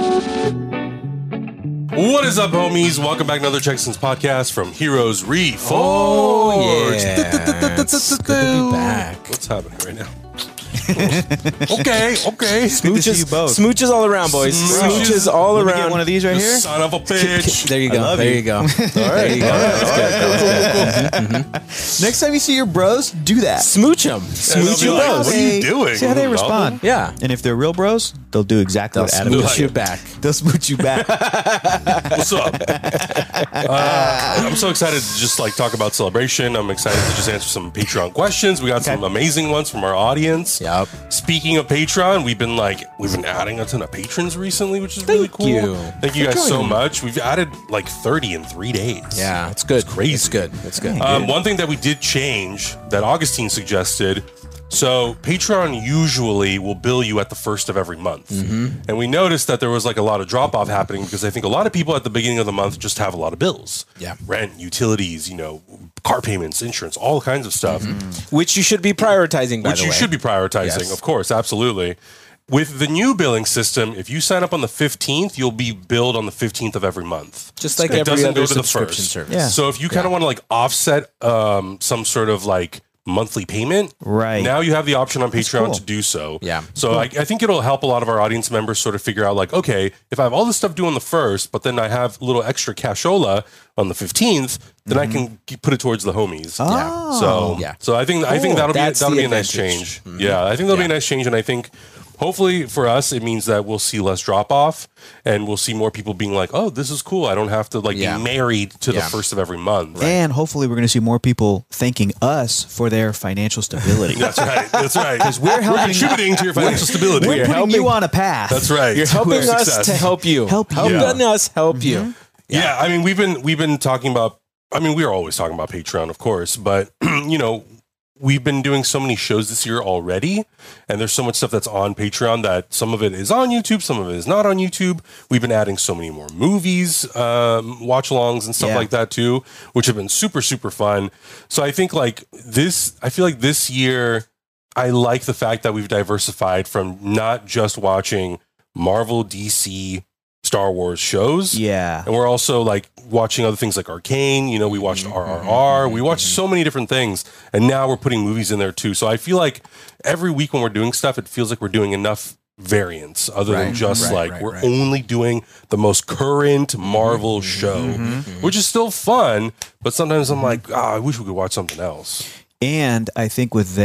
What is up, homies? Welcome back to another Checksons podcast from Heroes Reforged. Oh, yeah. It's good to be back. What's happening right now? Okay. Smooches, both. smooches all around, boys. Smooches all Let me around. get one of these right here. Son of a bitch. There you go. love There you. you go. All right. There you go. That's good. Next time you see your bros, do that. Smooch them. And they'll Smooch be your like, bros. what are you doing? See how they Malcolm? respond. Yeah. And if they're real bros, they'll do exactly They'll what Adam smooch did. you back. They'll smooch you back. What's up? I'm so excited to just like talk about Celebration. I'm excited to just answer some Patreon questions. We got some amazing ones from our audience. Yep. Speaking of Patreon, we've been adding a ton of patrons recently, which is really cool. you. Thank you For guys so joining. much. We've added like 30 in 3 days. Yeah, it's good. crazy. It's good. It's good. One thing that we did change that Augustine suggested. So Patreon usually will bill you at the first of every month. And we noticed that there was like a lot of drop off happening because I think a lot of people at the beginning of the month just have a lot of bills. Yeah. Rent, utilities, car payments, insurance, all kinds of stuff. Which you should be prioritizing, by Which the way. you should be prioritizing, Yes. of course, absolutely. With the new billing system, if you sign up on the 15th, you'll be billed on the 15th of every month. Just like It every doesn't other go to the subscription first. service. Yeah. So if you kind of want to like offset some sort of like monthly payment, Right. now you have the option on Patreon cool. to do so. Yeah. So I think it'll help a lot of our audience members sort of figure out like, okay, if I have all this stuff due on the 1st, but then I have a little extra cashola on the 15th, then I can put it towards the homies. Oh. So Yeah. So I think that'll That's be the a nice advantage. change. Yeah, I think that'll be a nice change, and I think hopefully for us it means that we'll see less drop off, and we'll see more people being like, "Oh, this is cool. I don't have to be married to the Yeah. first of every month." And hopefully we're going to see more people thanking us for their financial stability. That's right. That's right. Because we're helping- contributing to your financial stability. We're putting you on a path. That's right. You're helping To us success. to help you. Helping us help you. Yeah, I mean, we've been talking about. I mean, we are always talking about Patreon, of course, but we've been doing so many shows this year already, and there's so much stuff that's on Patreon that some of it is on YouTube, some of it is not on YouTube. We've been adding so many more movies, watch-alongs and stuff Yeah. like that too, which have been super, super fun. So I think I feel like this year, I like the fact that we've diversified from not just watching Marvel, DC, Star Wars shows. Yeah. And we're also like watching other things like Arcane. We watched RRR. We watched so many different things. And now we're putting movies in there too. So I feel like every week when we're doing stuff, it feels like we're doing enough variants other than just we're only doing the most current Marvel show, which is still fun. But sometimes I'm like, I wish we could watch something else. And I think with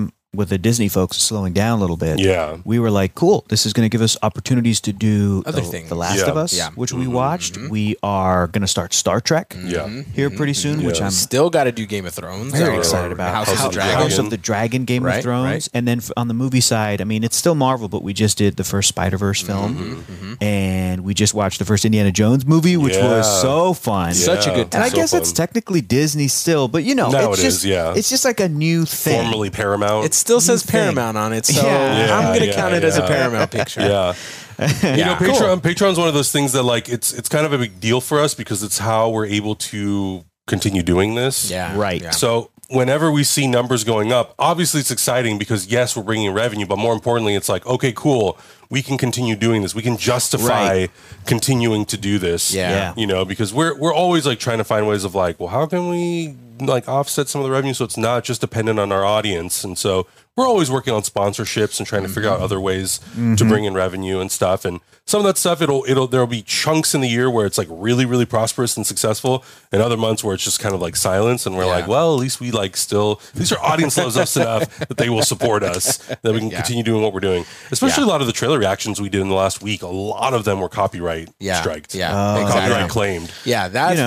the Disney folks slowing down a little bit, we were like, cool, this is going to give us opportunities to do Other things. The Last Yeah. of Us, Yeah. which we watched. We are going to start Star Trek here pretty soon, which I'm Still got to do Game of Thrones. very or excited about. House of the Dragon. House of the Dragon, Game Right, of Thrones. right. And then on the movie side, I mean, it's still Marvel, but we just did the first Spider-Verse film. And we just watched the first Indiana Jones movie, which was so fun. Such a good time. And I So guess it's fun. technically Disney still, but No, it's it just, is, yeah. it's just like a new thing. Formerly Paramount. It still says thing. Paramount on it, so Yeah. I'm going to Yeah, count it as a yeah. Paramount picture. Yeah. Yeah. Patreon's one of those things that like it's kind of a big deal for us because it's how we're able to continue doing this. Yeah. Right. Yeah. So whenever we see numbers going up, obviously it's exciting because yes, we're bringing in revenue, but more importantly, it's like, okay, cool. We can continue doing this. We can justify continuing to do this. Yeah. Because we're always like trying to find ways of like, well, how can we like offset some of the revenue so it's not just dependent on our audience? And so we're always working on sponsorships and trying to figure out other ways to bring in revenue and stuff. And some of that stuff, there'll be chunks in the year where it's like really, really prosperous and successful, and other months where it's just kind of like silence. And we're like, well, at least we like still, at least our audience loves us enough that they will support us, that we can continue doing what we're doing. Especially a lot of the trailer reactions we did in the last week, a lot of them were copyright striked. Yeah. Copyright Exactly. claimed. Yeah.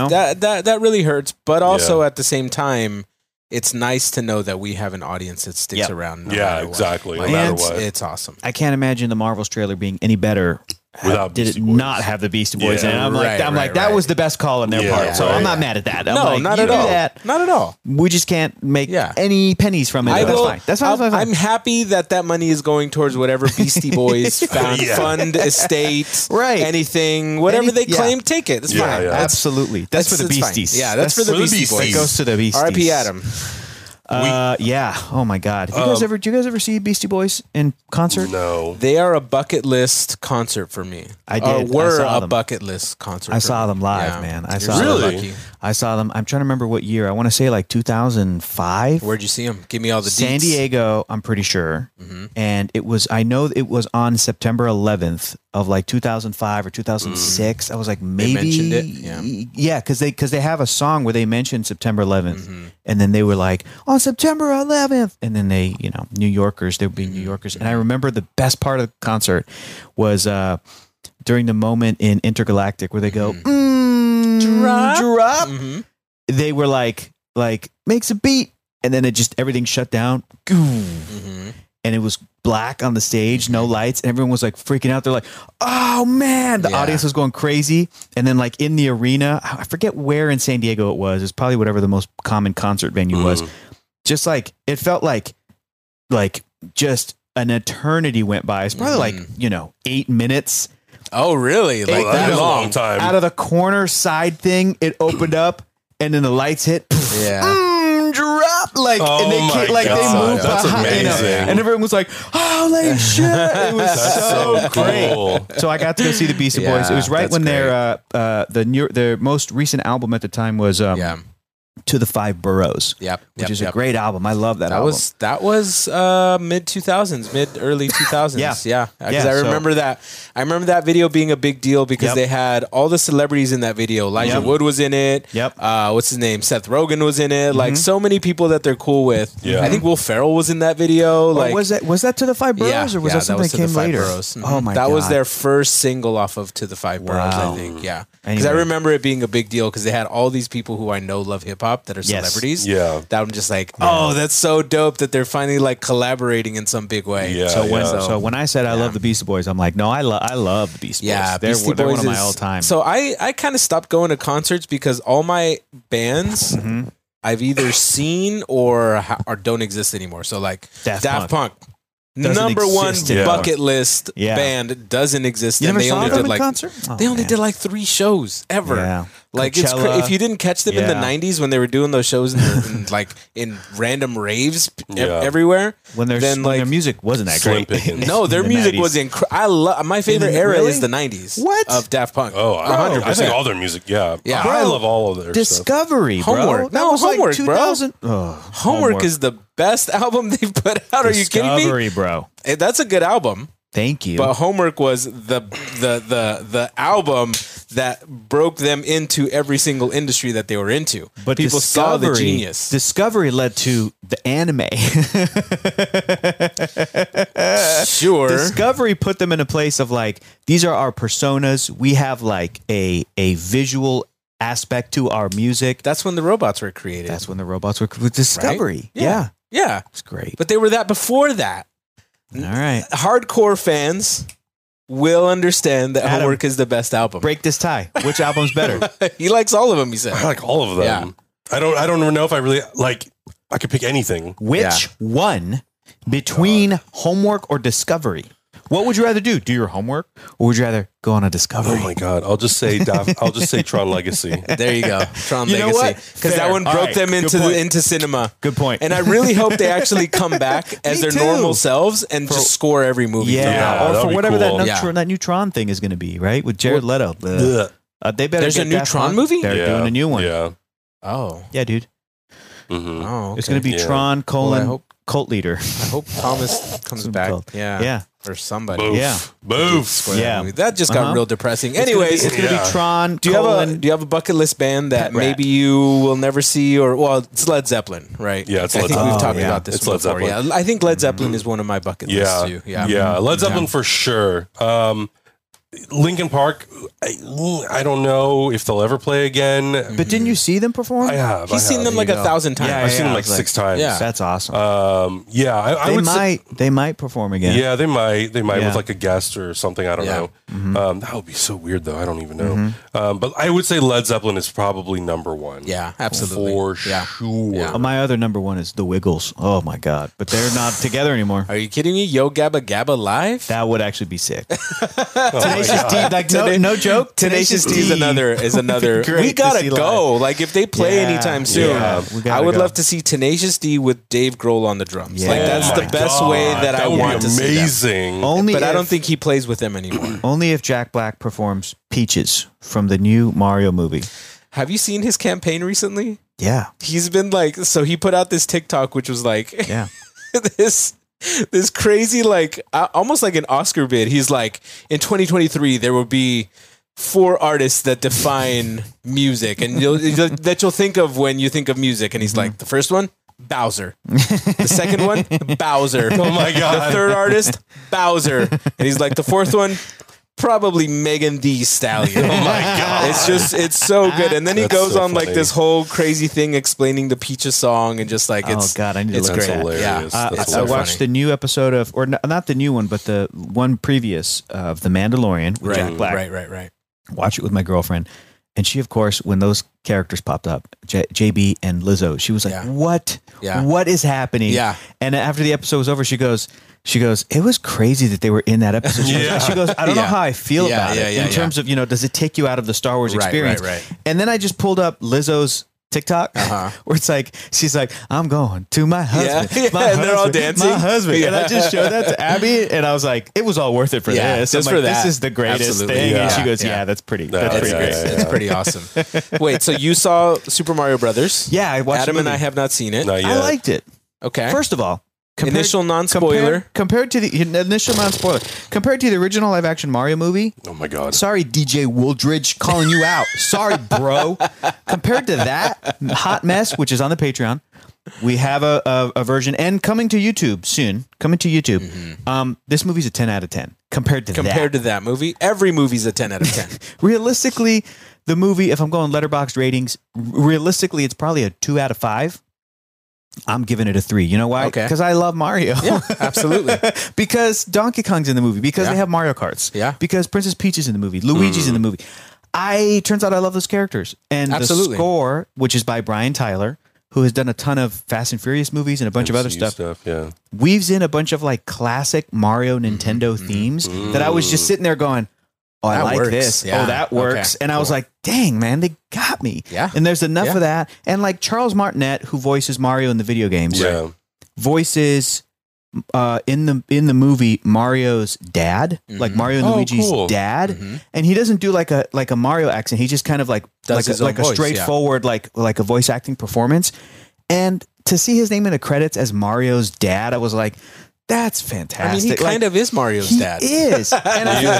That really hurts. But also at the same time, it's nice to know that we have an audience that sticks around. No matter what. Exactly. Like, No matter And what. It's awesome. I can't imagine the Marvel's trailer being any better. Without Did Beastie it Boys. not have the Beastie Boys in it? I'm Right, like, that was the best call on their Yeah, part. So right. I'm not mad at that. I'm No, like, not you at do all. that. Not at all. We just can't make any pennies from it. That's fine. That's fine. I'm happy that money is going towards whatever Beastie Boys fund, estate, anything, whatever they claim, take it. It's fine. Absolutely. That's for the it's fine. Beasties. Yeah, that's for the Beastie Boys. That goes to the Beasties. R.I.P. Adam. Yeah. Oh my God. Have you guys ever? Do you guys ever see Beastie Boys in concert? No. They are a bucket list concert for me. I did. Were I saw a them. bucket list concert. I saw them live, man. I saw them. Really? I saw them. I'm trying to remember what year. I want to say like 2005. Where'd you see them? Give me all the deets. San Diego, I'm pretty sure. And it was, I know it was on September 11th of like 2005 or 2006. I was like, maybe. They mentioned it? Yeah, because they have a song where they mentioned September 11th. And then they were like, on September 11th. And then they, New Yorkers, they would be New Yorkers. And I remember the best part of the concert was during the moment in Intergalactic where they go, drop. They were like makes a beat, and then everything shut down, and it was black on the stage, no lights, and everyone was like freaking out. They're like, oh man, the audience was going crazy. And then like in the arena, I forget where in San Diego it was. It's probably whatever the most common concert venue was. Just like it felt like just an eternity went by. It's probably 8 minutes. Oh, really? Like that long time. Out of the corner side thing, it opened up, and then the lights hit. Drop and they moved That's behind, amazing. and everyone was like, "Holy shit!" It was so cool. great. So I got to go see the Beastie Boys. It was right when their most recent album at the time was To the Five Boroughs. Which is a great album. I love that album. That was mid 2000s, early 2000s. Because I remember that. I remember that video being a big deal because they had all the celebrities in that video. Elijah Wood was in it. What's his name? Seth Rogen was in it. Like so many people that they're cool with. I think Will Ferrell was in that video. Was that To the Five Boroughs, or was that something that came later? Oh my god, that was their first single off of To the Five Boroughs. I think. Because I remember it being a big deal because they had all these people who I know love hip hop that are celebrities. That I'm just like, oh, that's so dope that they're finally like collaborating in some big way. So when I said I love the Beastie Boys, I'm like, no, I love the Beastie Boys. They're one of my all time. So I kind of stopped going to concerts because all my bands I've either seen or don't exist anymore. So like Daft Punk. Number one bucket list band doesn't exist. You and never they saw only them did in like concert? they only did like 3 shows ever. Like it's if you didn't catch them in the 90s when they were doing those shows in random raves everywhere, when their music wasn't that great. No, their music was incredible. My favorite era is the 90s. What? Of Daft Punk? Oh, 100%. I think all their music. Yeah. I love all of their Discovery, stuff. bro. Homework. That was Homework, like 2000. bro. Homework is the best album they've put out. Are you kidding me? Discovery, bro. That's a good album. Thank you. But Homework was the album that broke them into every single industry that they were into. But people saw the genius. Discovery led to the anime. Sure. Discovery put them in a place of like, these are our personas. We have like a visual aspect to our music. That's when the robots were created. That's when the robots were with Discovery. Right? Yeah. It's great. But they were that before that. All right. Hardcore fans will understand that Adam, Homework is the best album. Break this tie. Which album's better? He likes all of them, he said. I like all of them. Yeah. I don't even know if I really like. I could pick anything. Which one between Homework or Discovery? What would you rather do? Do your homework, or would you rather go on a discovery? Oh my god! I'll just say Tron Legacy. There you go, Tron Legacy. Because that one broke them into cinema. Good point. And I really hope they actually come back as their normal selves and just score every movie. Or for whatever that new Tron thing is going to be, right? With Jared Leto. They better. There's a new Tron movie. They're doing a new one. Yeah. Oh. Yeah, dude. Mm-hmm. Oh. Okay. It's going to be Tron : Cult Leader. I hope Thomas comes back. Yeah. Or somebody. Boof. Yeah. That just got real depressing. Anyways, it's gonna be Tron. Do you have a bucket list band that maybe you will never see, or it's Led Zeppelin, right? Yeah, it's Led Zeppelin. I think we've talked about this before. Led Zeppelin. Yeah, I think Led Zeppelin is one of my bucket lists too. Yeah, Led Zeppelin for sure. Linkin Park, I don't know if they'll ever play again. But didn't you see them perform? I have. He's seen them like 1,000 times. I've seen them like 6 times. Yeah. That's awesome. They might perform again. Yeah, they might with like a guest or something. I don't know. Mm-hmm. That would be so weird though. I don't even know. But I would say Led Zeppelin is probably number 1. Yeah, absolutely. For sure. Yeah. My other number 1 is The Wiggles. Oh my God. But they're not together anymore. Are you kidding me? Yo Gabba Gabba live? That would actually be sick. Tenacious D, like no joke. Tenacious D is another. We gotta go. Like if they play anytime soon, I would love to see Tenacious D with Dave Grohl on the drums. Like that's the best way that I want to see them. But I don't think he plays with them anymore. Only if Jack Black performs Peaches from the new Mario movie. Have you seen his campaign recently? Yeah. He's been like, so he put out this TikTok, which was like, this crazy, like almost like an Oscar bid. He's like, in 2023, there will be 4 artists that define music and that you'll think of when you think of music. And he's like, the first one, Bowser. The second one, Bowser. Oh my God. The third artist, Bowser. And he's like, the fourth one, probably Megan Thee Stallion. Oh my God. It's so good. And then he goes on like this whole crazy thing explaining the Peaches song and just like, it's, oh God, I need to look great. at that. Yeah. I watched the new episode of, or not the new one, but the one previous of The Mandalorian with Jack Black. Right. Watch it with my girlfriend. And she, of course, when those characters popped up, JB and Lizzo, she was like, what? Yeah. What is happening? Yeah. And after the episode was over, she goes, it was crazy that they were in that episode. She goes, I don't know how I feel about it in terms of, does it take you out of the Star Wars experience? Right. And then I just pulled up Lizzo's TikTok where it's like, she's like, I'm going to my husband. My husband, they're all dancing. My husband. And I just showed that to Abby and I was like, it was all worth it for this. Just I'm for like, that. This is the greatest thing. And she goes, that's pretty great. It's pretty awesome. Wait, so you saw Super Mario Brothers? Yeah, I watched Adam and I have not seen it. I liked it. Okay. First of all, initial non-spoiler. Compared to the initial non-spoiler, compared to the original live-action Mario movie. Oh my God! Sorry, DJ Wooldridge, calling you out. Sorry, bro. Compared to that hot mess, which is on the Patreon, we have a version and coming to YouTube soon. Coming to YouTube. Mm-hmm. This movie's a 10 out of 10 compared to that movie. Every movie's a 10 out of 10. Realistically, the movie, if I'm going Letterboxd ratings, realistically, it's probably a 2 out of 5. I'm giving it a 3. You know why? Because I love Mario. Yeah, absolutely. Because Donkey Kong's in the movie. Because they have Mario Karts. Yeah. Because Princess Peach is in the movie. Luigi's in the movie. Turns out I love those characters. And the score, which is by Brian Tyler, who has done a ton of Fast and Furious movies and a bunch of other stuff, weaves in a bunch of like classic Mario Nintendo themes that I was just sitting there going, oh, I like this. Yeah. Oh, that works. And I was like, dang, man, they got me. Yeah. And there's enough of that. And like Charles Martinet, who voices Mario in the video games, voices in the movie Mario's dad, like Mario and Luigi's dad. And he doesn't do like a Mario accent. He just kind of like does like a straightforward like a voice acting performance. And to see his name in the credits as Mario's dad, I was like, that's fantastic. I mean, he kind of is Mario's dad. He is. And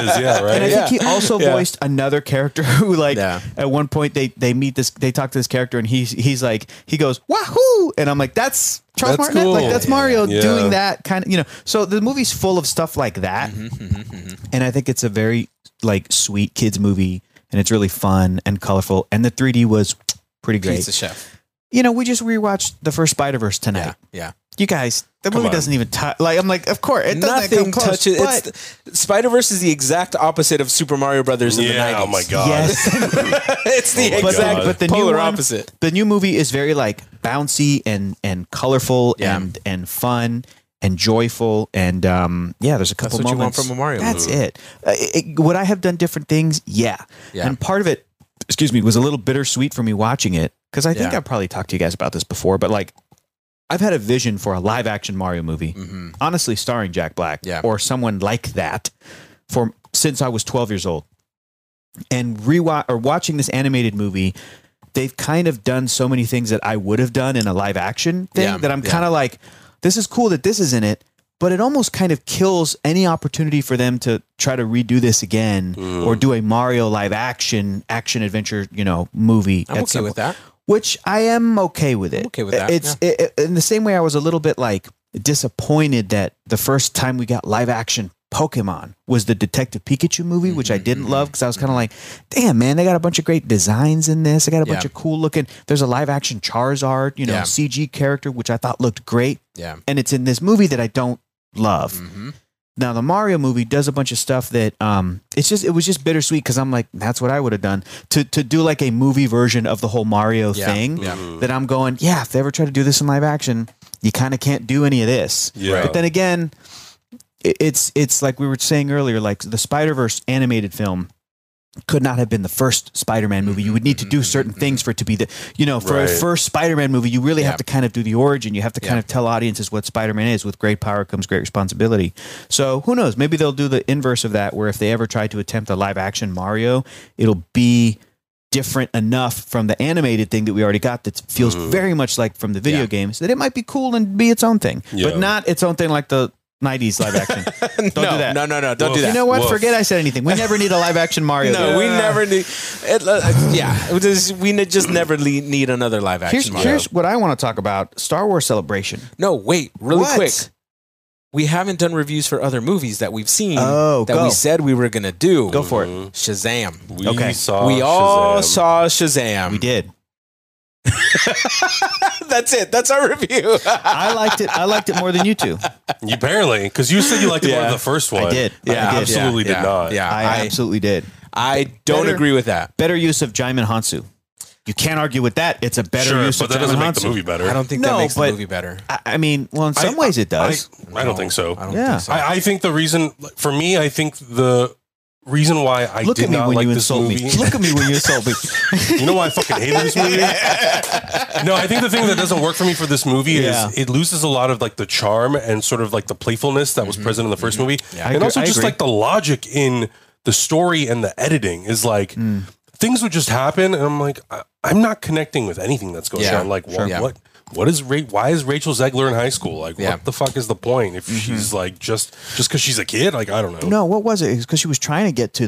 I think he also voiced another character who, like, at one point they meet this, they talk to this character, and he's like, he goes, wahoo! And I'm like, that's Charles Martinet. Cool. Like, that's Mario doing that kind of, So the movie's full of stuff like that. And I think it's a very, like, sweet kids movie, and it's really fun and colorful. And the 3D was pretty great. Pizza Chef. We just rewatched the first Spider-Verse tonight. Yeah. You guys, the movie doesn't even touch. Like, I'm like, of course, it doesn't come close. Touches. Spider-Verse is the exact opposite of Super Mario Brothers in the 90s. Oh my God. Yes. It's the exact but the polar new opposite. The new movie is very like bouncy and colorful and fun and joyful. And there's a couple That's what moments. You want from a Mario That's movie. it. Would I have done different things? Yeah. And part of it, was a little bittersweet for me watching it. Because I think I've probably talked to you guys about this before, but like, I've had a vision for a live action Mario movie, honestly, starring Jack Black or someone like that since I was 12 years old. And watching this animated movie, they've kind of done so many things that I would have done in a live action thing that I'm kind of like, this is cool that this is in it, but it almost kind of kills any opportunity for them to try to redo this again or do a Mario live action adventure, movie. I'm okay with that. Which I am okay with it. I'm okay with that. It's in the same way I was a little bit like disappointed that the first time we got live action Pokemon was the Detective Pikachu movie, which I didn't love because I was kind of like, damn, man, they got a bunch of great designs in this. They got a bunch of cool looking. There's a live action Charizard, CG character, which I thought looked great. Yeah. And it's in this movie that I don't love. Now the Mario movie does a bunch of stuff that it was just bittersweet because I'm like, that's what I would have done to do like a movie version of the whole Mario thing that I'm going, if they ever try to do this in live action, you kind of can't do any of this. But then again, it's like we were saying earlier, like the Spider-Verse animated film could not have been the first Spider-Man movie. You would need to do certain things for it to be the, for a first Spider-Man movie, you really have to kind of do the origin. You have to kind of tell audiences what Spider-Man is. With great power comes great responsibility. So who knows? Maybe they'll do the inverse of that, where if they ever try to attempt a live action Mario, it'll be different enough from the animated thing that we already got that feels very much like from the video games, that it might be cool and be its own thing, but not its own thing like the 90s live action. Don't do that. No, don't do that. You know what? Forget I said anything. We never need a live action Mario. No, we never need. We just never need another live action Mario. Here's what I want to talk about: Star Wars Celebration. No, wait, really quick. We haven't done reviews for other movies that we've seen we said we were going to do. Go for it. Shazam. We all saw Shazam. We did. That's it. That's our review. I liked it more than you two. You apparently, because you said you liked it more than the first one. I did. I absolutely did not. Yeah, I absolutely did. I don't agree with that. Better use of Djimon Hounsou. You can't argue with that. It's a better use of Djimon Hounsou. But that doesn't make the movie better. I don't think that makes the movie better. I mean, well, in some ways it does. I don't think so. I don't think so. I think the reason, for me, I think the reason why I did not like this movie. Look at me when you insult me. You know why I fucking hated this movie? No, I think the thing that doesn't work for me for this movie is it loses a lot of like the charm and sort of like the playfulness that was present in the first movie. Yeah, and also just like the logic in the story and the editing is like things would just happen and I'm like, I'm not connecting with anything that's going on. Like why is Rachel Zegler in high school? Like, what the fuck is the point if she's like just because she's a kid? Like, I don't know. No, what was it? It's because she was trying to get to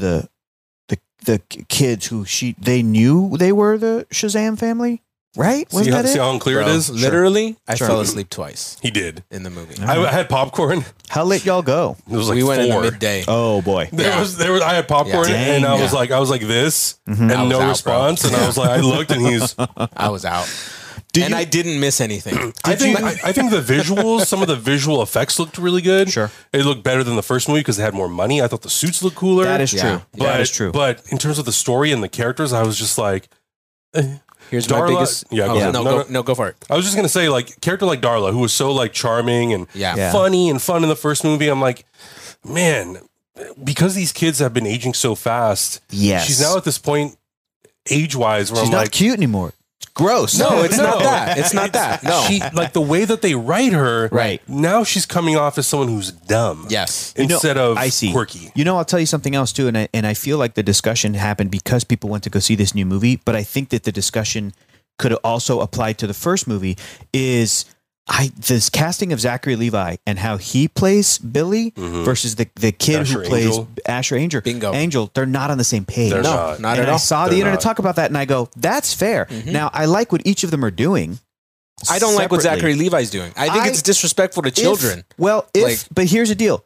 the kids who they knew they were the Shazam family, right? See how unclear it is? Literally, I fell asleep twice. He did in the movie. I had popcorn. How late y'all go? It was like we 4. went in midday. Oh boy, there was. I had popcorn and I was like this and no response, and I was like, I looked and I was out. I didn't miss anything. I think the visuals, some of the visual effects looked really good. Sure. It looked better than the first movie because they had more money. I thought the suits looked cooler. That is true. That is true. But in terms of the story and the characters, I was just like, here's Darla, my biggest. Go for it. I was just going to say, like, character like Darla, who was so like charming and funny and fun in the first movie. I'm like, man, because these kids have been aging so fast. Yes. She's now at this point age-wise where she's I'm not like, cute anymore. Gross. No, it's not that. It's not that. No. She, like the way that they write her, right. Now she's coming off as someone who's dumb. Yes. Instead of quirky. I'll tell you something else too, and I feel like the discussion happened because people went to go see this new movie, but I think that the discussion could also apply to the first movie is this casting of Zachary Levi and how he plays Billy versus the kid Asher who plays Angel. Asher Angel. Bingo. Angel, they're not on the same page. They're not at all. I saw the internet talk about that and I go, that's fair. Now, I like what each of them are doing. I don't like what Zachary Levi's doing. I think it's disrespectful to children. But here's the deal.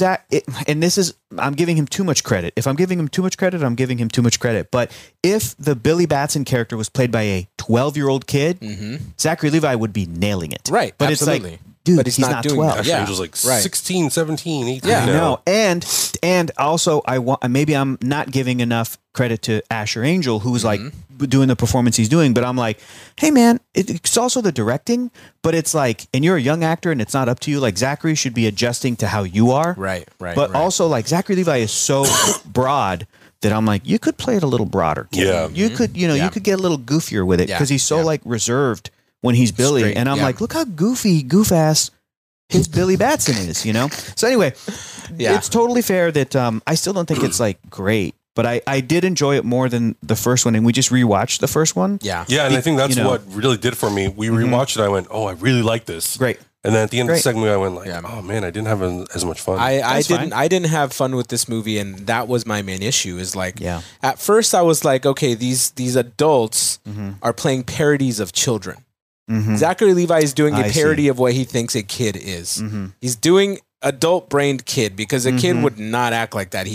I'm giving him too much credit. If I'm giving him too much credit, I'm giving him too much credit. But if the Billy Batson character was played by a 12-year-old kid, Zachary Levi would be nailing it. Right. But absolutely. It's like, dude, but he's not doing 12. Asher Angel's like 16, 17, 18. Yeah. No. And also maybe I'm not giving enough credit to Asher Angel, who's like doing the performance he's doing, but I'm like, hey man, it's also the directing, but it's like, and you're a young actor and it's not up to you. Like Zachary should be adjusting to how you are. Right. But also like Zachary Levi is so broad that I'm like, you could play it a little broader. Yeah. You could, you could get a little goofier with it because he's so like reserved when he's Billy. Straight, and I'm like, look how goof-ass his Billy Batson is, So anyway, it's totally fair that I still don't think it's like great, but I did enjoy it more than the first one. And we just rewatched the first one. Yeah. Yeah. And I think that's what really did it for me. We rewatched it. I went, oh, I really like this. Great. And then at the end of the second movie, I went like, oh man, I didn't have as much fun. I didn't have fun with this movie, and that was my main issue. Is like, at first I was like, okay, these adults are playing parodies of children. Zachary Levi is doing a parody of what he thinks a kid is. He's doing adult-brained kid because a kid would not act like that. He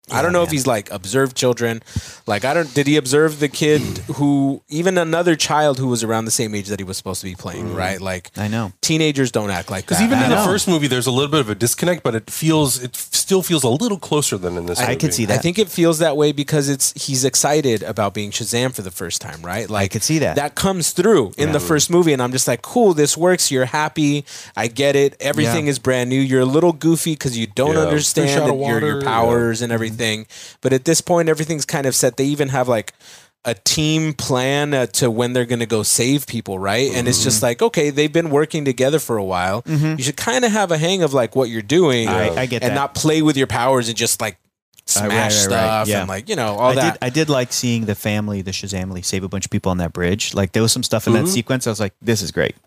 I don't know if he's like observed children. Like, did he observe the kid who, even another child who was around the same age that he was supposed to be playing, right? Like, I know teenagers don't act like that. Because even in the first movie, there's a little bit of a disconnect, but it still feels a little closer than in this movie. I could see that. I think it feels that way because he's excited about being Shazam for the first time, right? Like, I could see that. That comes through in the first movie, and I'm just like, cool, this works. You're happy. I get it. Everything is brand new. You're a little goofy because you don't understand your powers and everything. But at this point, everything's kind of set. They even have like a team plan to when they're going to go save people, right? And it's just like, okay, they've been working together for a while. You should kind of have a hang of like what you're doing. I get that. And not play with your powers and just like smash stuff and like, all that. I did like seeing the Shazamily save a bunch of people on that bridge. Like there was some stuff in that sequence. I was like, this is great.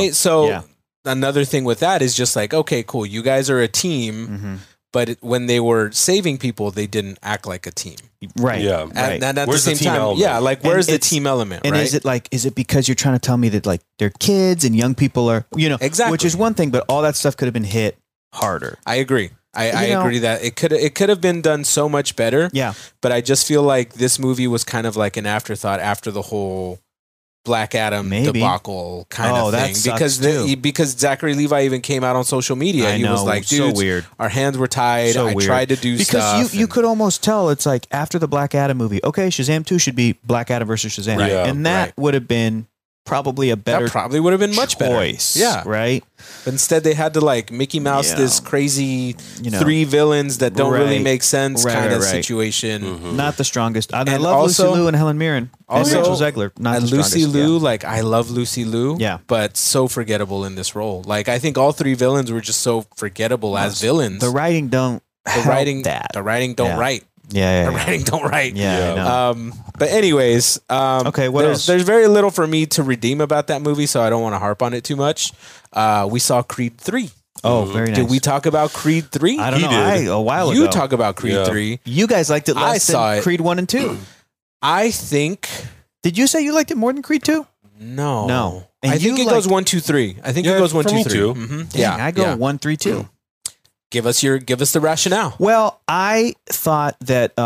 Another thing with that is just like, okay, cool. You guys are a team. But when they were saving people, they didn't act like a team. Right. Yeah. And at the same time, where's the team element? And right? is it because you're trying to tell me that like they're kids and young people are, exactly, which is one thing, but all that stuff could have been hit harder. I agree. I agree that it could have been done so much better. Yeah. But I just feel like this movie was kind of like an afterthought after the whole Black Adam debacle kind of thing, because Zachary Levi even came out on social media. He was like, "Dude, so weird. Our hands were tied. So I tried to do stuff." Because you could almost tell it's like after the Black Adam movie, okay, Shazam 2 should be Black Adam versus Shazam, and that would have been probably a better, that probably would have been much choice, better. Yeah, right. But instead, they had to like Mickey Mouse this crazy three villains that don't really make sense kind of situation. Not the strongest. I love also, Lucy Liu and Helen Mirren. Also, and Rachel Zegler. Not the Lucy Liu, like I love Lucy Liu. Yeah, but so forgettable in this role. Like I think all three villains were just so forgettable as villains. The writing don't. The writing don't write. Yeah. The writing don't write. Yeah. But anyways, okay. What else? There's very little for me to redeem about that movie, so I don't want to harp on it too much. We saw Creed 3. Oh, very nice. Did we talk about Creed 3? I don't know. A while ago. You talk about Creed 3. You guys liked it less than Creed 1 and 2. I think. Did you say you liked it more than Creed 2? No. And I think it goes 1, 2, 3. I think it goes 1, 2, 3. Mm-hmm. Yeah, I go 1, 3, 2. Give us the rationale. Well, I thought that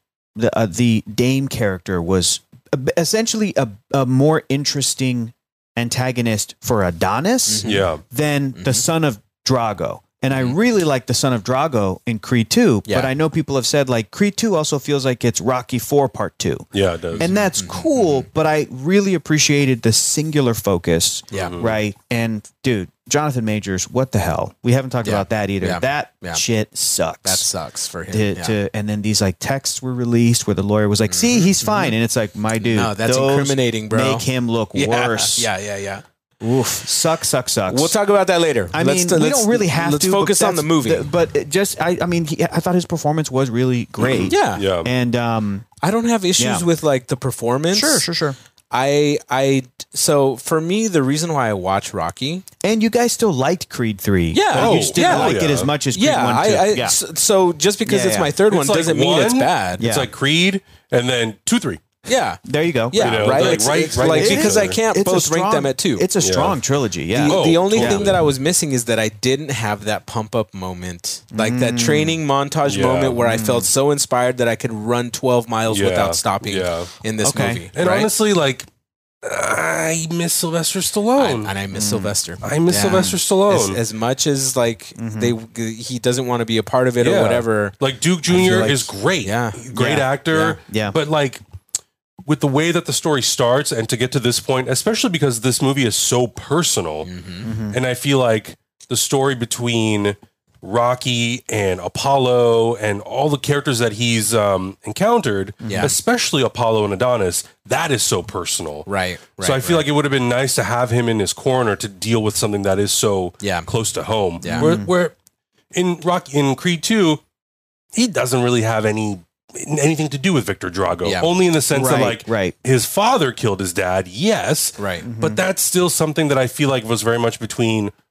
the Dame character was essentially a more interesting antagonist for Adonis than the son of Drago. And I really like the son of Drago in Creed 2, but I know people have said like Creed 2 also feels like it's Rocky 4 Part 2. Yeah, it does. And that's cool, but I really appreciated the singular focus. Yeah. Right? And dude, Jonathan Majors, what the hell? We haven't talked about that either. Yeah. That shit sucks. That sucks for him. And then these like texts were released where the lawyer was like, see, he's fine. And it's like, my dude, no, that's incriminating, bro. Make him look worse. Yeah. Oof. Sucks. We'll talk about that later. I mean, we don't really have let's to. Let's focus on the movie. I thought his performance was really great. Yeah. And I don't have issues with like the performance. Sure. So for me, the reason why I watch Rocky, and you guys still liked Creed 3. Yeah. You just didn't like it as much as Creed 1, 2. So just because it's my third one doesn't mean it's bad. It's like Creed and then 2, 3. Yeah. There you go. Yeah, right. Like because I can't both rank them at 2. It's a strong trilogy. Yeah. The only thing that I was missing is that I didn't have that pump up moment, like that training montage moment where I felt so inspired that I could run 12 miles without stopping in this movie. And honestly, like I miss Sylvester Stallone, and I miss Sylvester. I miss Sylvester Stallone as much as like he doesn't want to be a part of it or whatever. Like Duke Jr. is great, great actor, but like. With the way that the story starts and to get to this point, especially because this movie is so personal, and I feel like the story between Rocky and Apollo and all the characters that he's encountered, especially Apollo and Adonis, that is so personal. Right. So I feel like it would have been nice to have him in his corner to deal with something that is so close to home. Yeah. Where in Creed 2, he doesn't really have anything to do with Victor Drago, only in the sense that like his father killed his dad, but that's still something that I feel like was very much between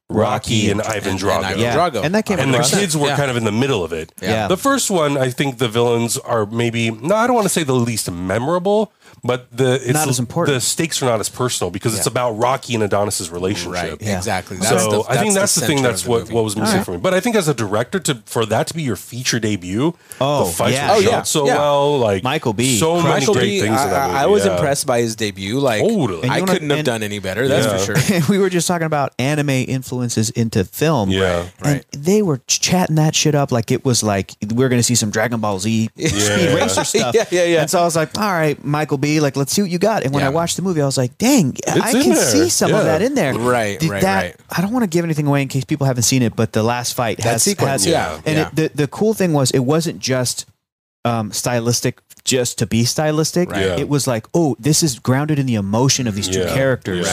Rocky and Ivan Drago. And that came and the kids were kind of in the middle of it. Yeah. The first one, I think the villains are maybe, no, I don't want to say the least memorable, but it's not as important. The stakes are not as personal because it's about Rocky and Adonis's relationship. Right, exactly. So I think that's the thing that's what was missing for me. But I think as a director, for that to be your feature debut, the fights were shot so well. Like Michael B. So many great things in that movie. I was impressed by his debut. Like, totally. I couldn't have done any better, that's for sure. We were just talking about anime influences into film. Yeah. And they were chatting that shit up like it was like we're going to see some Dragon Ball Z Speed Racer stuff. Yeah. And so I was like, all right, Michael B., like, let's see what you got. And when I watched the movie, I was like, dang, I can see some of that in there. Right. I don't want to give anything away in case people haven't seen it, but the last fight has sequence. The cool thing was it wasn't just stylistic just to be stylistic. It was like, oh, this is grounded in the emotion of these two characters.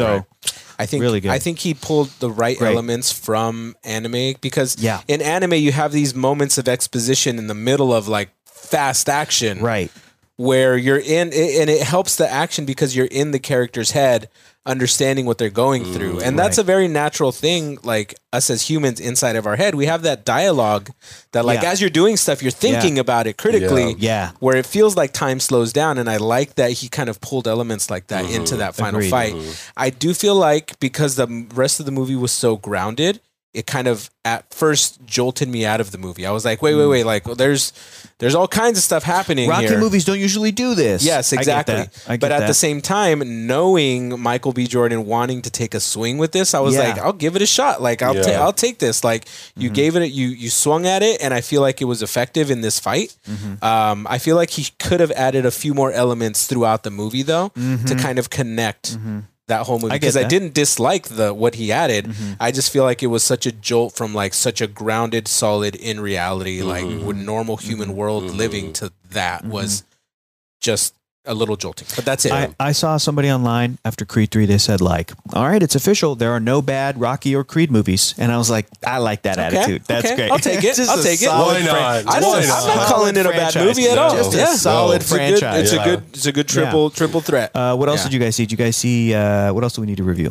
I think really good. I think he pulled the right elements from anime because in anime you have these moments of exposition in the middle of like fast action. Right. Where you're in and it helps the action because you're in the character's head understanding what they're going through. And that's a very natural thing, like us as humans inside of our head. We have that dialogue that like as you're doing stuff, you're thinking about it critically. Where it feels like time slows down. And I like that he kind of pulled elements like that into that final fight. I do feel like because the rest of the movie was so grounded, it kind of at first jolted me out of the movie. I was like, wait. Like, there's all kinds of stuff happening Rocky here. movies don't usually do this. Yes, exactly. I get but at that. the same time, knowing Michael B. Jordan wanting to take a swing with this, I was like, I'll give it a shot. Like, I'll take this. Like, you gave it, you swung at it, and I feel like it was effective in this fight. I feel like he could have added a few more elements throughout the movie, though, to kind of connect that whole movie, because I didn't dislike what he added. I just feel like it was such a jolt from like such a grounded, solid in reality, like with normal human world living to that was just a little jolting. But that's it. I saw somebody online after Creed 3. They said like, all right, it's official. There are no bad Rocky or Creed movies. And I was like, I like that attitude. That's great. I'll take it. I'll take it. Why not? I'm not calling it a bad movie at all. Just a solid franchise. It's a good triple threat. What else did you guys see? Did you guys see, what else do we need to review?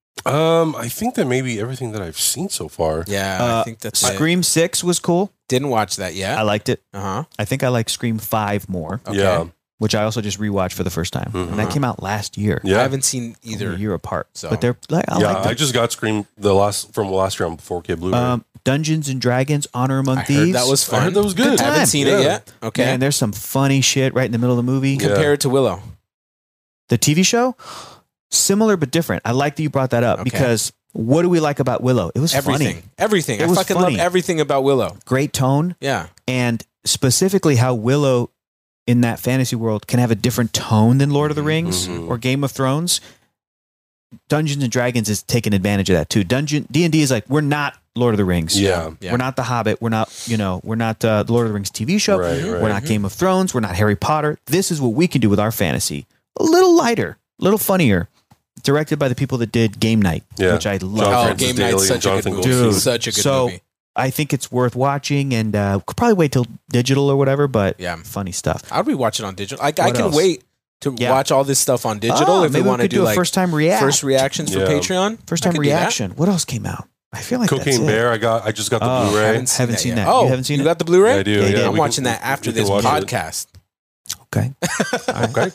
I think that maybe everything that I've seen so far. Yeah, I think that's Scream 6 was cool. Didn't watch that yet. I liked it. I think I like Scream 5 more. Okay. Yeah. Which I also just rewatched for the first time. And that came out last year. Yeah. I haven't seen either. A year apart. So. But they're like, I like them. I just got Scream from last year on 4K Blu-ray. Dungeons and Dragons, Honor Among Thieves. That was fun. I heard that was good. I haven't seen it yet. Okay. And there's some funny shit right in the middle of the movie. Compare it to Willow. The TV show, similar but different. I like that you brought that up because what do we like about Willow? It was funny. Everything. I fucking love everything about Willow. Great tone. Yeah. And specifically how Willow in that fantasy world can have a different tone than Lord of the Rings or Game of Thrones. Dungeons and Dragons is taking advantage of that too. D&D is like, we're not Lord of the Rings. Yeah. We're not The Hobbit. We're not the Lord of the Rings TV show. We're not Game of Thrones. We're not Harry Potter. This is what we can do with our fantasy. A little lighter, a little funnier. Directed by the people that did Game Night, which I love. Game Night's such a good movie. Dude, such a good movie. I think it's worth watching, and could probably wait till digital or whatever. But funny stuff. I'd rewatch it on digital. I can wait to watch all this stuff on digital if we want to do like first time first reactions for Patreon. First time reaction. What else came out? I feel like Cocaine Bear. I just got the Blu-ray. Haven't seen that. Oh, you haven't seen you it? got the Blu-ray? Yeah, I do. Yeah, I'm watching that after this podcast. Okay. Okay.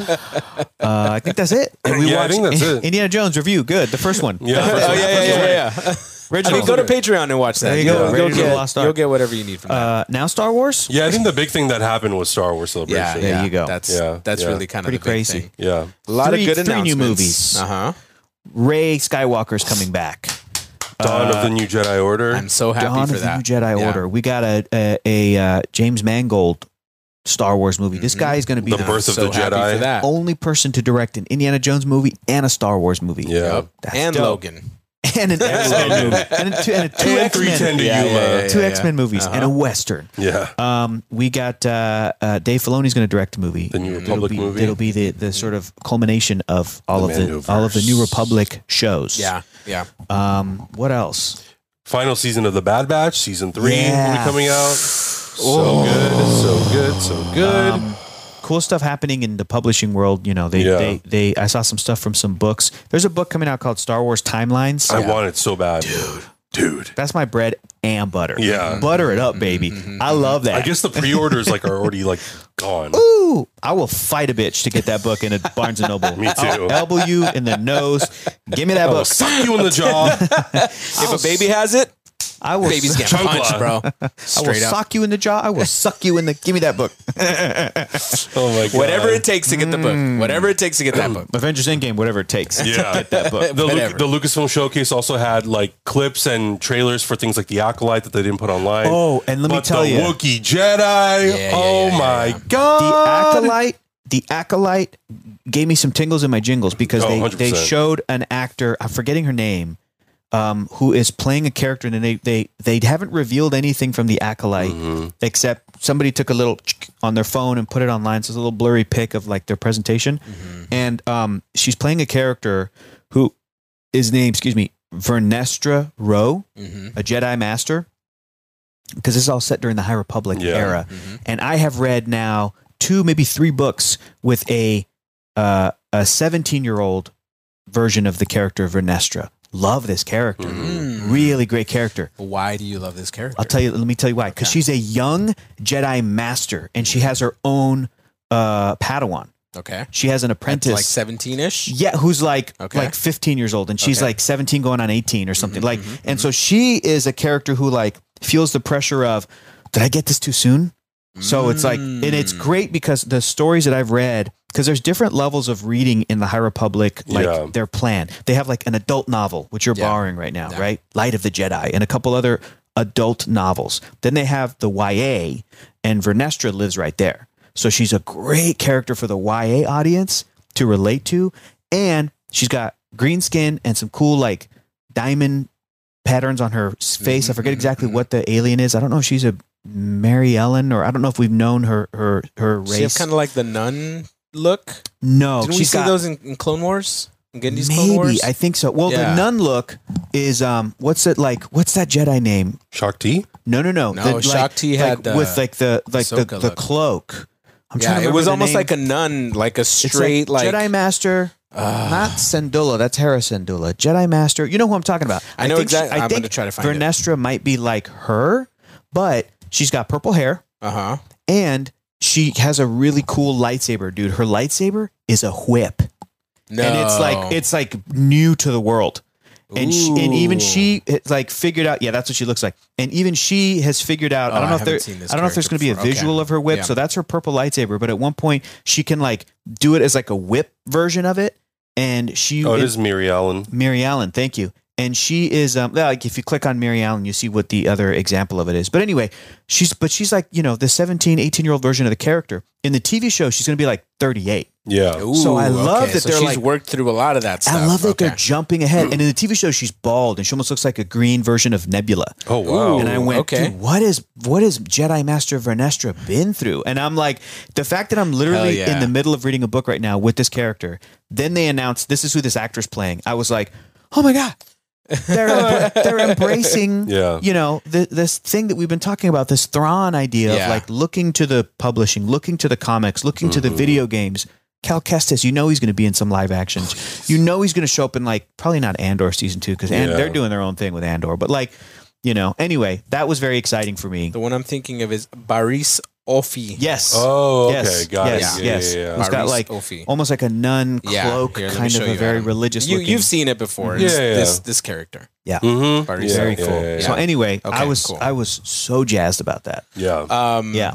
I think that's it. And we watched I think that's it. Indiana Jones review. Good. The first one. Yeah. Original. Go to Patreon and watch that. There you go. You'll get whatever you need from that. Now Star Wars? Yeah, I think the big thing that happened was Star Wars Celebration. There you go. That's really kind of pretty the big crazy. thing. Yeah. A lot of good announcements. 3 new movies. Rey Skywalker's coming back. Dawn of the New Jedi Order. I'm so happy Dawn for of that. the New Jedi Order. We got a James Mangold Star Wars movie. This guy is going to be The Birth of the Jedi. The only person to direct an Indiana Jones movie and a Star Wars movie. Yeah. And dope. Logan. And an X-Men movie. And two X-Men. Two X-Men movies and a Western. Yeah. We got Dave Filoni's going to direct a movie. The New Republic movie. It'll be the sort of culmination of all of the New Republic shows. Yeah. What else? Final season of The Bad Batch, season 3 will be coming out. So good. cool stuff happening in the publishing world. You know, they I saw some stuff from some books. There's a book coming out called Star Wars Timelines. I want it so bad, dude. That's my bread and butter. Yeah, butter it up, baby. I love that. I guess the pre-orders are already gone. Ooh, I will fight a bitch to get that book in a Barnes and Noble. Me too. I'll elbow you in the nose. Give me that book. Suck you in the jaw. If a baby has it, I will. Baby's getting punched, bro. I will Straight up. sock you in the jaw. I will suck you in the. Give me that book. Oh my god. Whatever it takes to get the book. Whatever it takes to get that book. Avengers Endgame, whatever it takes. Yeah, Get that book. The Lucasfilm Showcase also had clips and trailers for things like the Acolyte that they didn't put online. Oh, and let me tell you, the Wookiee Jedi. My god, the Acolyte gave me some tingles in my jingles because they 100%. showed an actor. I'm forgetting her name. Who is playing a character, and they haven't revealed anything from the Acolyte except somebody took a little on their phone and put it online. So it's a little blurry pic of their presentation, and she's playing a character who is named, Vernestra Rwoh, a Jedi Master, because this is all set during the High Republic era, and I have read now 2, maybe 3 books with a 17-year-old version of the character Vernestra. Love this character. Really great character. Why do you love this character? Let me tell you why. Because she's a young Jedi Master and she has her own Padawan. Okay. She has an apprentice. That's 17-ish? Yeah, who's like 15 years old and she's 17 going on 18 or something. And so she is a character who feels the pressure of, did I get this too soon? So it's and it's great because the stories that I've read, because there's different levels of reading in the High Republic, their plan. They have an adult novel, which you're borrowing right now, right? Light of the Jedi, and a couple other adult novels. Then they have the YA, and Vernestra lives right there. So she's a great character for the YA audience to relate to, and she's got green skin and some cool diamond patterns on her face. I forget exactly what the alien is. I don't know if she's a Mary Ellen, or I don't know if we've known her race. She have kind of like the nun look. No, didn't we see those in Clone Wars? In Gendy's maybe Clone Wars? I think so. Well, the nun look is what's it like? What's that Jedi name? Shaak Ti? No. Shaak Ti had with the cloak. I'm trying to remember it was the almost name. like a nun, like a straight Jedi Master. Not Syndulla. That's Hera Syndulla. Jedi Master. You know who I'm talking about. I know exactly. I think going to try to find Vernestra might be like her, but she's got purple hair. And she has a really cool lightsaber, dude. Her lightsaber is a whip. No. And it's new to the world. And even she figured out, that's what she looks like. And even she has figured out, I don't know if there's going to be a visual of her whip. So that's her purple lightsaber. But at one point she can do it as a whip version of it. And it is Mary Ellen. Mary Ellen. Thank you. And she is if you click on Mary Ellen, you see what the other example of it is. But anyway, she's the 17, 18-year-old version of the character. In the TV show, she's going to be 38. Yeah. Ooh, so I love that they're she's worked through a lot of that stuff. I love that they're jumping ahead. And in the TV show, she's bald and she almost looks like a green version of Nebula. Oh wow! And I went, dude, what has Jedi Master Vernestra been through? And I'm the fact that I'm literally in the middle of reading a book right now with this character. Then they announced this is who this actor's playing. I was like, oh my god. They're embracing, this thing that we've been talking about, this Thrawn idea of looking to the publishing, looking to the comics, looking to the video games. Cal Kestis, he's going to be in some live actions. He's going to show up in probably not Andor season 2 because they're doing their own thing with Andor. But anyway, that was very exciting for me. The one I'm thinking of is Baris Ofi. Yes. Oh, okay. Got it. Yes. He's got almost like a nun cloak, kind of a very religious looking. You've seen it before. This character. Yeah. Mm-hmm. Very cool. Yeah. So anyway, I was so jazzed about that. Yeah.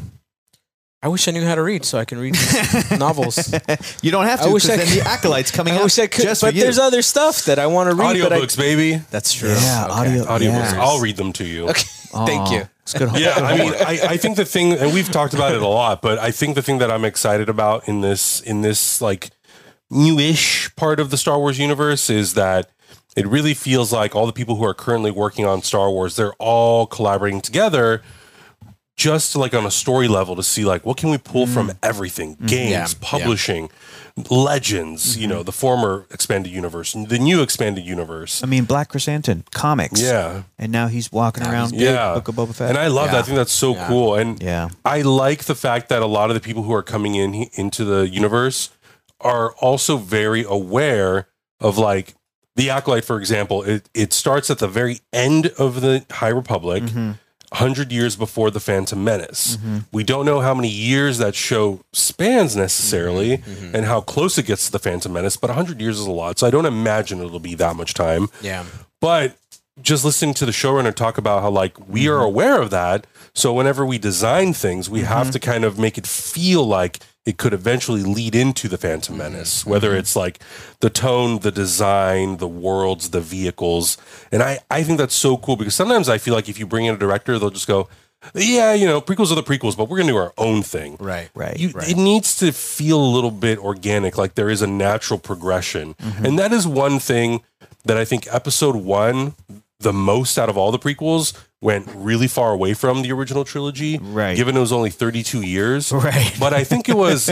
I wish I knew how to read so I can read these novels. You don't have to. Because then the Acolyte's coming out. I wish I could, but there's other stuff that I want to read. Audiobooks, baby. That's true. Yeah, audiobooks. Yeah. I'll read them to you. Okay. Thank you. It's good. Yeah, I mean, I think the thing, and we've talked about it a lot, but I think the thing that I'm excited about in this newish part of the Star Wars universe is that it really feels like all the people who are currently working on Star Wars, they're all collaborating together just like on a story level to see like what can we pull from everything, games, publishing, Legends, the former expanded universe, the new expanded universe. I mean, Black Chrysanthemum comics. Yeah. And now he's walking around Book of Boba Fett. And I love that. I think that's so cool. And I like the fact that a lot of the people who are coming into the universe are also very aware of like the Acolyte, for example. It starts at the very end of the High Republic. 100 years before the Phantom Menace. We don't know how many years that show spans necessarily and how close it gets to the Phantom Menace, but 100 years is a lot. So I don't imagine it'll be that much time. Yeah. But just listening to the showrunner talk about how like we are aware of that. So whenever we design things, we have to kind of make it feel like it could eventually lead into the Phantom Menace, whether it's like the tone, the design, the worlds, the vehicles. And I think that's so cool because sometimes I feel like if you bring in a director, they'll just go, yeah, prequels are the prequels, but we're going to do our own thing. Right. It needs to feel a little bit organic, like there is a natural progression. And that is one thing that I think episode 1, the most out of all the prequels, went really far away from the original trilogy, given it was only 32 years. But I think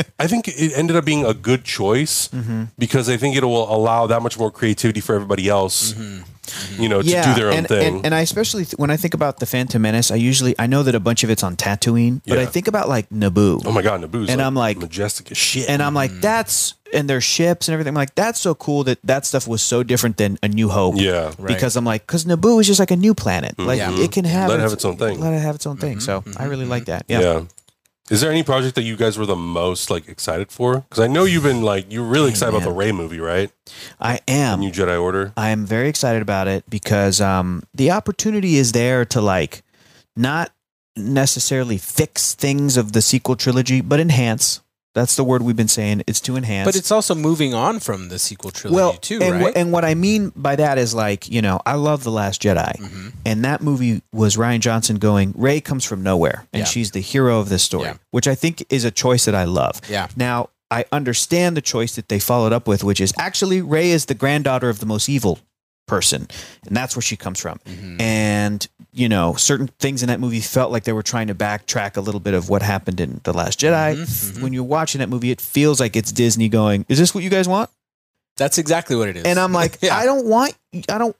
it ended up being a good choice because I think it will allow that much more creativity for everybody else, to do their own thing. And I especially, when I think about the Phantom Menace, I know that a bunch of it's on Tatooine, but I think about like Naboo. Oh my God, Naboo's and I'm like majestic as shit. And I'm like, and their ships and everything. I'm like, that's so cool that stuff was so different than A New Hope. Yeah. Because I'm like, because Naboo is just like a new planet. Like it can have let it have its own thing. Let it have its own thing. So I really like that. Yeah. Is there any project that you guys were the most like excited for? Because I know you've been like, you're really excited about the Rey movie, right? I am. The New Jedi Order. I am very excited about it because the opportunity is there to like not necessarily fix things of the sequel trilogy, but enhance. That's the word we've been saying. It's to enhance. But it's also moving on from the sequel trilogy too, right? And what I mean by that is like, I love The Last Jedi. And that movie was Rian Johnson going, Rey comes from nowhere. And she's the hero of this story, which I think is a choice that I love. Yeah. Now, I understand the choice that they followed up with, which is actually Rey is the granddaughter of the most evil person. And that's where she comes from. And, certain things in that movie felt like they were trying to backtrack a little bit of what happened in The Last Jedi. When you're watching that movie, it feels like it's Disney going, is this what you guys want? That's exactly what it is. And I'm like, I don't want you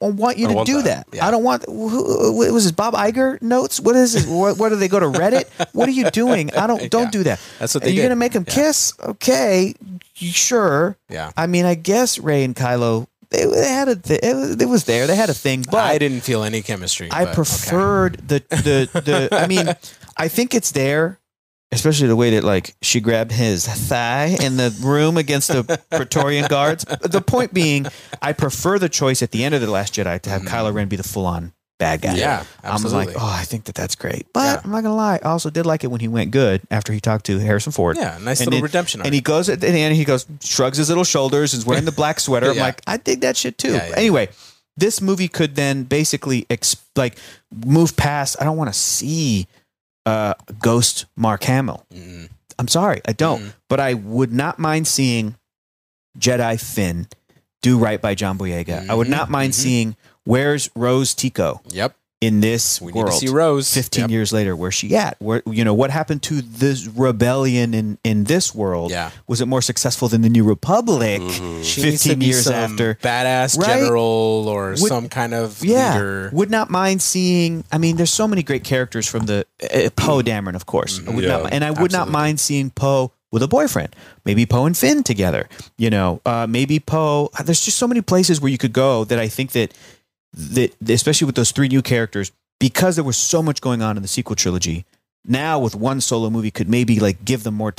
to do that. Yeah. I don't want, what was this, Bob Iger notes? What is it? What do they go to Reddit? What are you doing? Don't do that. That's what they did. You're going to make them kiss? Okay, sure. Yeah. I mean, I guess Rey and Kylo, they had it was there. They had a thing, but I didn't feel any chemistry. I preferred the I mean, I think it's there, especially the way that like she grabbed his thigh in the room against the Praetorian guards. The point being, I prefer the choice at the end of The Last Jedi to have Kylo Ren be the full-on bad guy. Yeah, absolutely. I'm like, I think that's great. But I'm not gonna lie, I also did like it when he went good after he talked to Harrison Ford. Yeah, nice little redemption arc. And he goes at the end, he goes, shrugs his little shoulders, is wearing the black sweater. I'm like, I dig that shit too. Anyway, this movie could then basically move past. I don't want to see Ghost Mark Hamill. I'm sorry, I don't. But I would not mind seeing Jedi Finn do right by John Boyega. I would not mind seeing where's Rose Tico. In this we world, need to see Rose 15 years later. Where's she at? Where what happened to this rebellion in this world? Was it more successful than the New Republic? 15 years after, badass general or some kind of leader. Would not mind seeing. I mean, there's so many great characters from the Poe Dameron, of course. I would not mind seeing Poe with a boyfriend. Maybe Poe and Finn together. Maybe Poe. There's just so many places where you could go that I think that especially with those 3 new characters, because there was so much going on in the sequel trilogy, now with one solo movie could maybe like give them more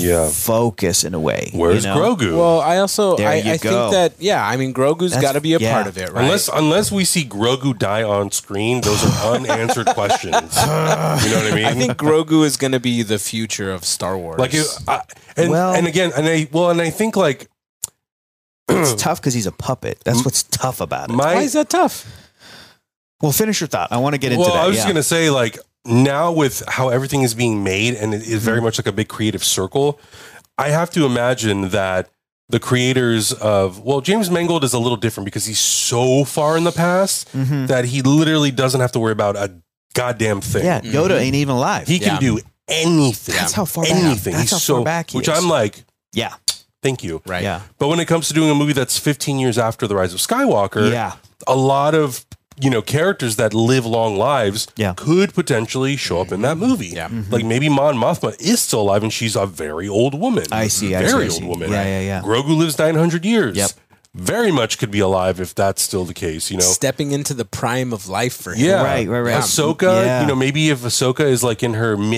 focus in a way. Where's Grogu? Well, I think that Grogu's got to be a part of it, right? Unless we see Grogu die on screen, those are unanswered questions. You know what I mean? I think Grogu is going to be the future of Star Wars. I think like it's tough because he's a puppet. That's what's tough about it. Why is that tough? Well, finish your thought. I want to get into that. I was just going to say, like, now with how everything is being made and it is very much like a big creative circle, I have to imagine that the creators of, James Mangold is a little different because he's so far in the past that he literally doesn't have to worry about a goddamn thing. Yeah, Yoda ain't even alive. He can do anything. That's how far back. Anything. That's He's how far back he which is. I'm like, yeah, thank you. Right. yeah, But when it comes to doing a movie that's 15 years after the Rise of Skywalker, yeah. a lot of characters that live long lives could potentially show up in that movie. Yeah. Like maybe Mon Mothma is still alive and she's a very old woman. I see. Very old woman. Yeah. Grogu lives 900 years. Yep. Very much could be alive if that's still the case, Stepping into the prime of life for him. Yeah. Right. Ahsoka, maybe if Ahsoka is like in her mid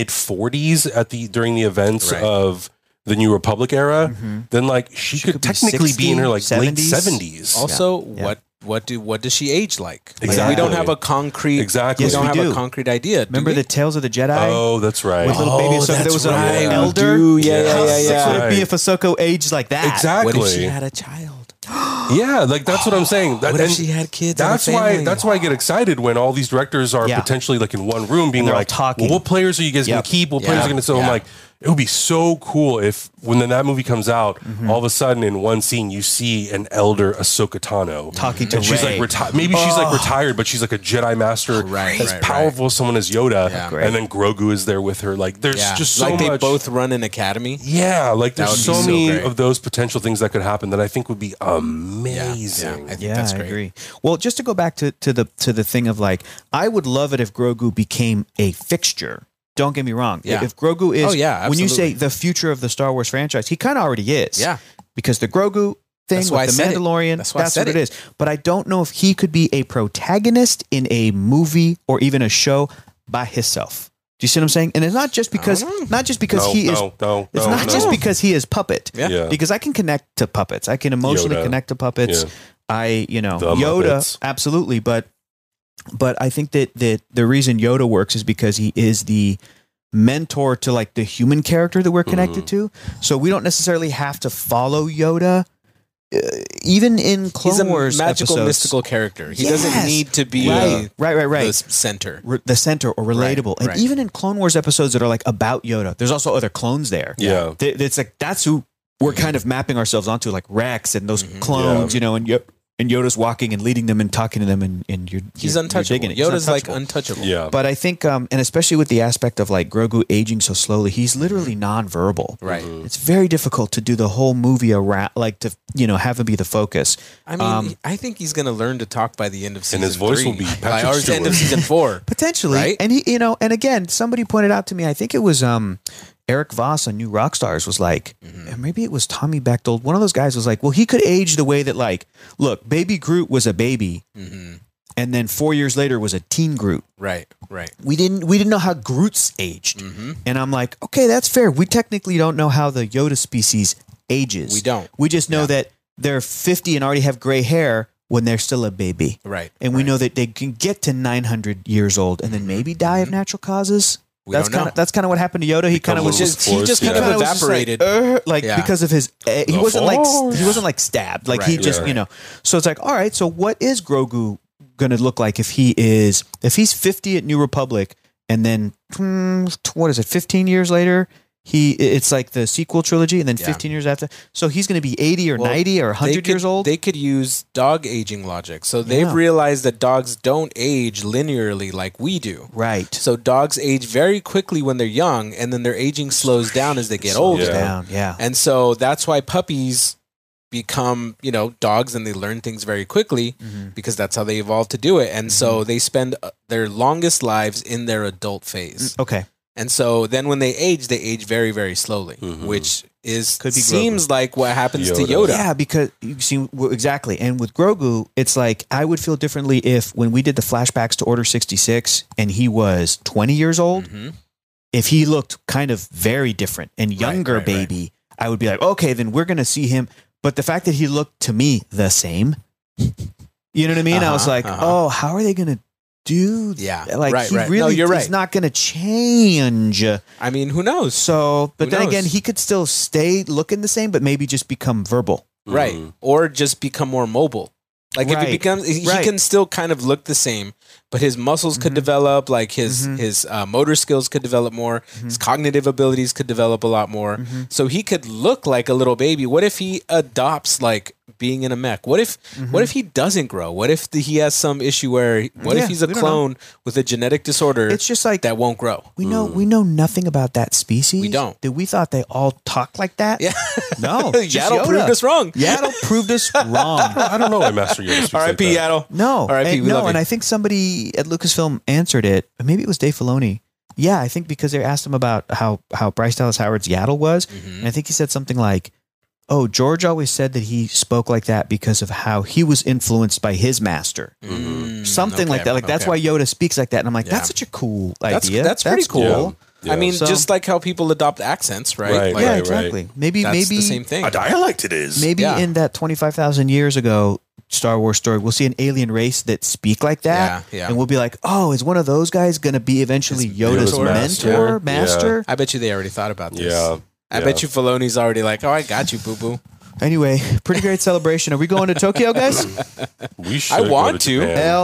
40s during the events of the New Republic era, then like she could technically be in her like 70s. late 70s. Also, what does she age like? Exactly. We don't have a concrete. Exactly. We don't Yes, we have do. a concrete idea. Remember the Tales of the Jedi? Oh, that's right. With little baby Ahsoka, there that's was an right. elder. Yeah. How sick would it be Right. if Ahsoka aged like that? Exactly. What if she had a child? Yeah, like that's what I'm saying. What if she had kids? That's and a why. family? That's why I get excited when all these directors are Yeah. potentially like in one room, being they're all like, talking. "Well, what players are you guys going Yep. to keep? What players Yeah. are going to?" So I'm Yeah. like, it would be so cool if when that movie comes out, all of a sudden in one scene you see an elder Ahsoka Tano Talking to and she's Rey. like retired. Maybe she's like retired, but she's like a Jedi master, Right, as right, powerful as someone as Yoda, Yeah. Great. and then Grogu is there with her. Like, there's just so like much. they both run an academy. Yeah, like That there's would be so so many great. of those potential things that could happen that I think would be amazing. I think Yeah, that's I great. agree. Well, just to go back to the thing of like, I would love it if Grogu became a fixture. Don't get me wrong. Yeah. If Grogu is, Oh, yeah, when you say absolutely. the future of the Star Wars franchise, he kind of already is. Yeah. Because the Grogu thing That's why I with the said it. Mandalorian, That's why I that's said what it it. is. But I don't know if he could be a protagonist in a movie or even a show by himself. Do you see what I'm saying? And it's not just because I don't know. he is. No, It's not just because he is puppet. Yeah. Yeah. Because I can connect to puppets. I can emotionally Yoda. connect to puppets. Yeah. The Yoda, Muppets. absolutely. But I think that the reason Yoda works is because he is the mentor to like the human character that we're connected to. So we don't necessarily have to follow Yoda. Even in Clone He's a Wars magical, episodes, mystical character. He Yes. doesn't need to be right. the center. The center or relatable. Right, And right. even in Clone Wars episodes that are like about Yoda, there's also other clones there. Yeah. It's like that's who we're kind of mapping ourselves onto, like Rex and those clones, and Yoda's walking and leading them and talking to them, and He's you're untouchable. digging it. He's Yoda's like untouchable. untouchable. Yeah. But I think, and especially with the aspect of like Grogu aging so slowly, he's literally nonverbal. Right. It's very difficult to do the whole movie around, like to have him be the focus. I mean, I think he's going to learn to talk by the end of season his voice 3. will be Like, Patrick or the end of Stewart. season 4. Potentially, Right? and he, and again, somebody pointed out to me, I think it was Eric Voss on New Rockstars was like, and maybe it was Tommy Bechtold. One of those guys was like, well, he could age the way that like, look, Baby Groot was a baby, and then 4 years later was a teen Groot. Right. We didn't know how Groot's aged, and I'm like, okay, that's fair. We technically don't know how the Yoda species ages. We don't. We just know that they're 50 and already have gray hair when they're still a baby. Right. And we know that they can get to 900 years old and then maybe die of natural causes. We don't know. That's kind of what happened to Yoda. He kind of was Becomes just a force, kind of kinda was just evaporated. like because of his he The wasn't Force. like stabbed. Like he Right, just, right. So it's like, all right, so what is Grogu going to look like if he's 50 at New Republic and then what is it, 15 years later? It's like the sequel trilogy, and then 15 years after. So he's going to be 80 or 90 or 100 years old. They could use dog aging logic. So they've Yeah. realized that dogs don't age linearly like we do. Right. So dogs age very quickly when they're young, and then their aging slows down as they get older. Yeah. Down. Yeah. And so that's why puppies become, dogs, and they learn things very quickly because that's how they evolved to do it. And so they spend their longest lives in their adult phase. Okay. And so then when they age very, very slowly, which Could be seems like what happens to Yoda. Yoda. Yeah, because you see, exactly. And with Grogu, it's like I would feel differently if when we did the flashbacks to Order 66 and he was 20 years old, if he looked kind of very different and younger right. baby, I would be like, okay, then we're going to see him. But the fact that he looked to me the same, you know what I mean? I was like, oh, how are they going to do that? Yeah, Like right, he right. really No, you're is right. not going to change. I mean, who knows? So, but Who then knows? again, he could still stay looking the same, but maybe just become verbal. Right. Or just become more mobile. Like if Right. he becomes, he Right. can still kind of look the same, but his muscles could develop, like his motor skills could develop more, his cognitive abilities could develop a lot more. So he could look like a little baby. What if he adopts like being in a mech? What if he doesn't grow? What if he has some issue where if he's a clone with a genetic disorder? It's just like that won't grow. We know nothing about that species. We don't. We thought they all talk like that. Yeah. No. Yaddle proved us wrong. Yaddle proved us wrong. I don't know why Master Yoda speaks R.I.P. like that. Yaddle. No. R.I.P. We love you. And I think somebody at Lucasfilm answered it. Maybe it was Dave Filoni. Yeah, I think because they asked him about how Bryce Dallas Howard's Yaddle was. And I think he said something like, oh, George always said that he spoke like that because of how he was influenced by his master. Something like that. Like that's why Yoda speaks like that. And I'm like, that's such a cool idea. That's pretty cool. Yeah. I mean, just like how people adopt accents, right? Right, like, yeah, exactly. Right. Maybe the same thing. A dialect it is. Maybe in that 25,000 years ago Star Wars story, we'll see an alien race that speak like that. Yeah. And we'll be like, oh, is one of those guys going to be eventually Yoda's mentor, master? I bet you they already thought about this. Yeah. I bet you Filoni's already like, oh, I got you, boo-boo. Anyway, pretty great celebration. Are we going to Tokyo, guys? We should. I want to.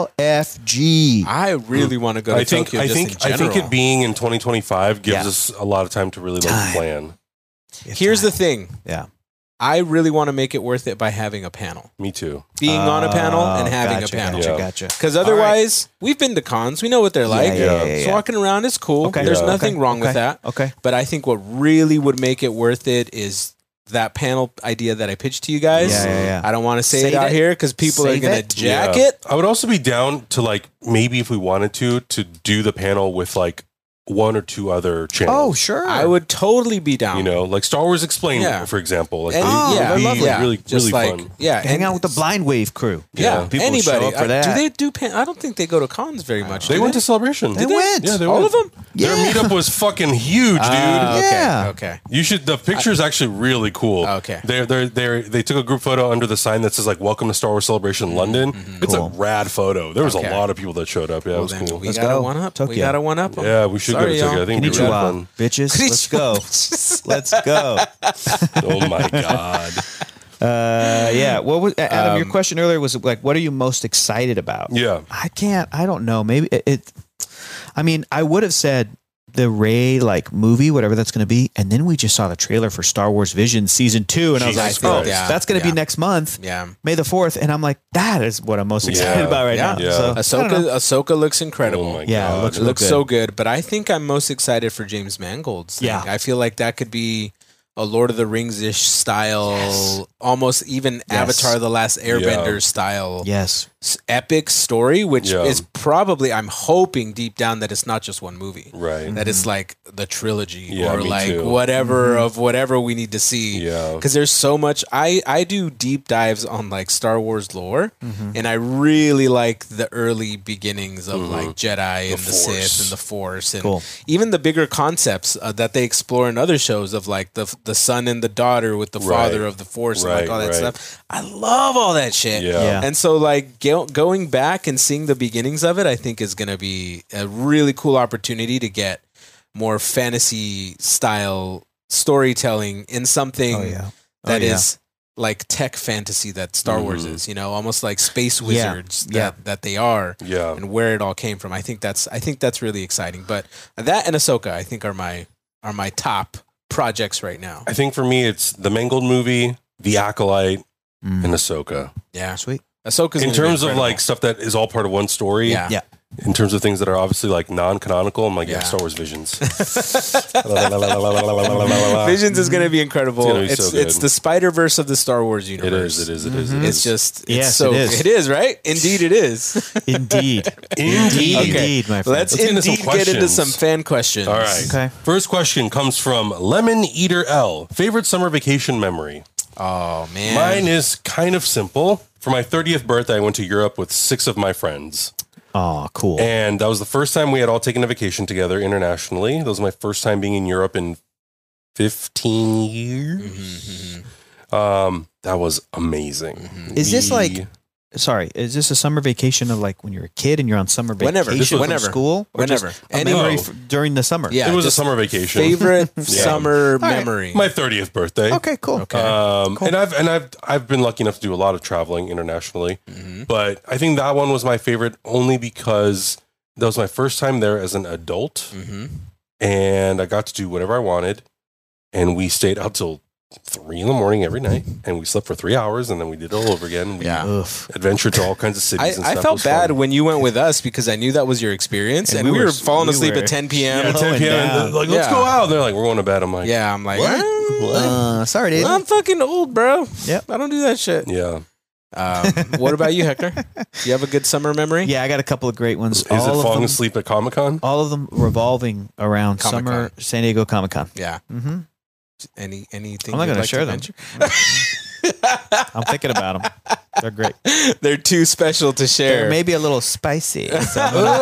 LFG. I really want to go to Tokyo. I think it being in 2025 gives us a lot of time to really plan. Here's the thing. Yeah. I really want to make it worth it by having a panel. Me too. Being on a panel and having a panel. Gotcha. Because otherwise, we've been to cons. We know what they're like. Yeah. So walking around is cool. Okay. There's nothing wrong with that. Okay. But I think what really would make it worth it is that panel idea that I pitched to you guys. Yeah. I don't want to say it out here because people are going to jack it. I would also be down to like maybe if we wanted to do the panel with like one or two other channels. Oh, sure. I would totally be down. You know, like Star Wars Explained, for example. Like, I love that. Really, just really like, fun. Yeah, hang out with the Blind Wave crew. Yeah, people anybody. show up for that. Do they do? I don't think they go to cons very much. They went to Celebration. They went. Yeah, they all went. of them. Their meetup was fucking huge, dude. Yeah. Okay. You should. The picture is actually really cool. Okay. They took a group photo under the sign that says like "Welcome to Star Wars Celebration London." It's a rad photo. There was a lot of people that showed up. Yeah, it was cool. We got one up. Tokyo. We got one up. Yeah, we should go to Tokyo. I think it'd be rad fun. Bitches, let's go. Let's go. Oh my god. Yeah. What was Adam? Your question earlier was like, what are you most excited about? Yeah. I don't know. Maybe I mean, I would have said the Rey like movie, whatever that's going to be, and then we just saw the trailer for Star Wars Vision Season 2, and I was like, that's going to be next month, May the 4th, and I'm like, that is what I'm most excited about right now. Yeah. So, Ahsoka looks incredible. Oh my God. It looks so good. But I think I'm most excited for James Mangold's thing. I feel like that could be a Lord of the Rings-ish style, almost even Avatar: The Last Airbender style. Yes. Epic story, which is probably, I'm hoping deep down that it's not just one movie. Right. That it's like the trilogy Yeah, or me like too. whatever of whatever we need to see. Yeah. Because there's so much. I do deep dives on like Star Wars lore, and I really like the early beginnings of like Jedi and the Sith and the Force, and even the bigger concepts that they explore in other shows of like the son and the daughter with the father of the Force and like all that stuff. I love all that shit. Yeah. And so like going back and seeing the beginnings of it, I think is going to be a really cool opportunity to get more fantasy style storytelling in something that is like tech fantasy that Star Wars is, you know, almost like space wizards that they are, and where it all came from. I think that's really exciting. But that and Ahsoka, I think are my top projects right now. I think for me, it's the Mangold movie, The Acolyte, and Ahsoka. Yeah, sweet. Ahsoka's in terms of like stuff that is all part of one story. Yeah. In terms of things that are obviously like non-canonical, I'm like, Star Wars Visions. Visions is going to be incredible. It's it's the Spider-Verse of the Star Wars universe. It is. It's just, it is, right? Indeed it is. Indeed, my friend. Let's get into some fan questions. All right. Okay. First question comes from Lemon Eater L. Favorite summer vacation memory? Oh, man. Mine is kind of simple. For my 30th birthday, I went to Europe with 6 of my friends. Oh, cool. And that was the first time we had all taken a vacation together internationally. That was my first time being in Europe in 15 years. That was amazing. Is this like... Sorry, is this a summer vacation of like when you're a kid and you're on summer vacation from school? Or whenever. Just a memory during the summer? Yeah, it was a summer vacation. Favorite summer memory. My 30th birthday. Okay, cool. Cool. And I've been lucky enough to do a lot of traveling internationally, but I think that one was my favorite only because that was my first time there as an adult, and I got to do whatever I wanted, and we stayed out till 3 a.m. every night, and we slept for 3 hours, and then we did it all over again. We adventured to all kinds of cities. I felt bad when you went with us because I knew that was your experience, and we were falling asleep at 10 p.m. Yeah, 10 p.m. And like, let's go out. And they're like, we're going to bed. I'm like, I'm like, what? Sorry, dude. I'm fucking old, bro. Yep, I don't do that shit. Yeah. What about you, Hector? Do you have a good summer memory? Yeah, I got a couple of great ones. Is it falling asleep at Comic-Con? All of them revolving around summer San Diego Comic-Con. Yeah. Mm-hmm. Anything? I'm not going to share them. I'm thinking about them. They're great. They're too special to share. They're maybe a little spicy. So I'm gonna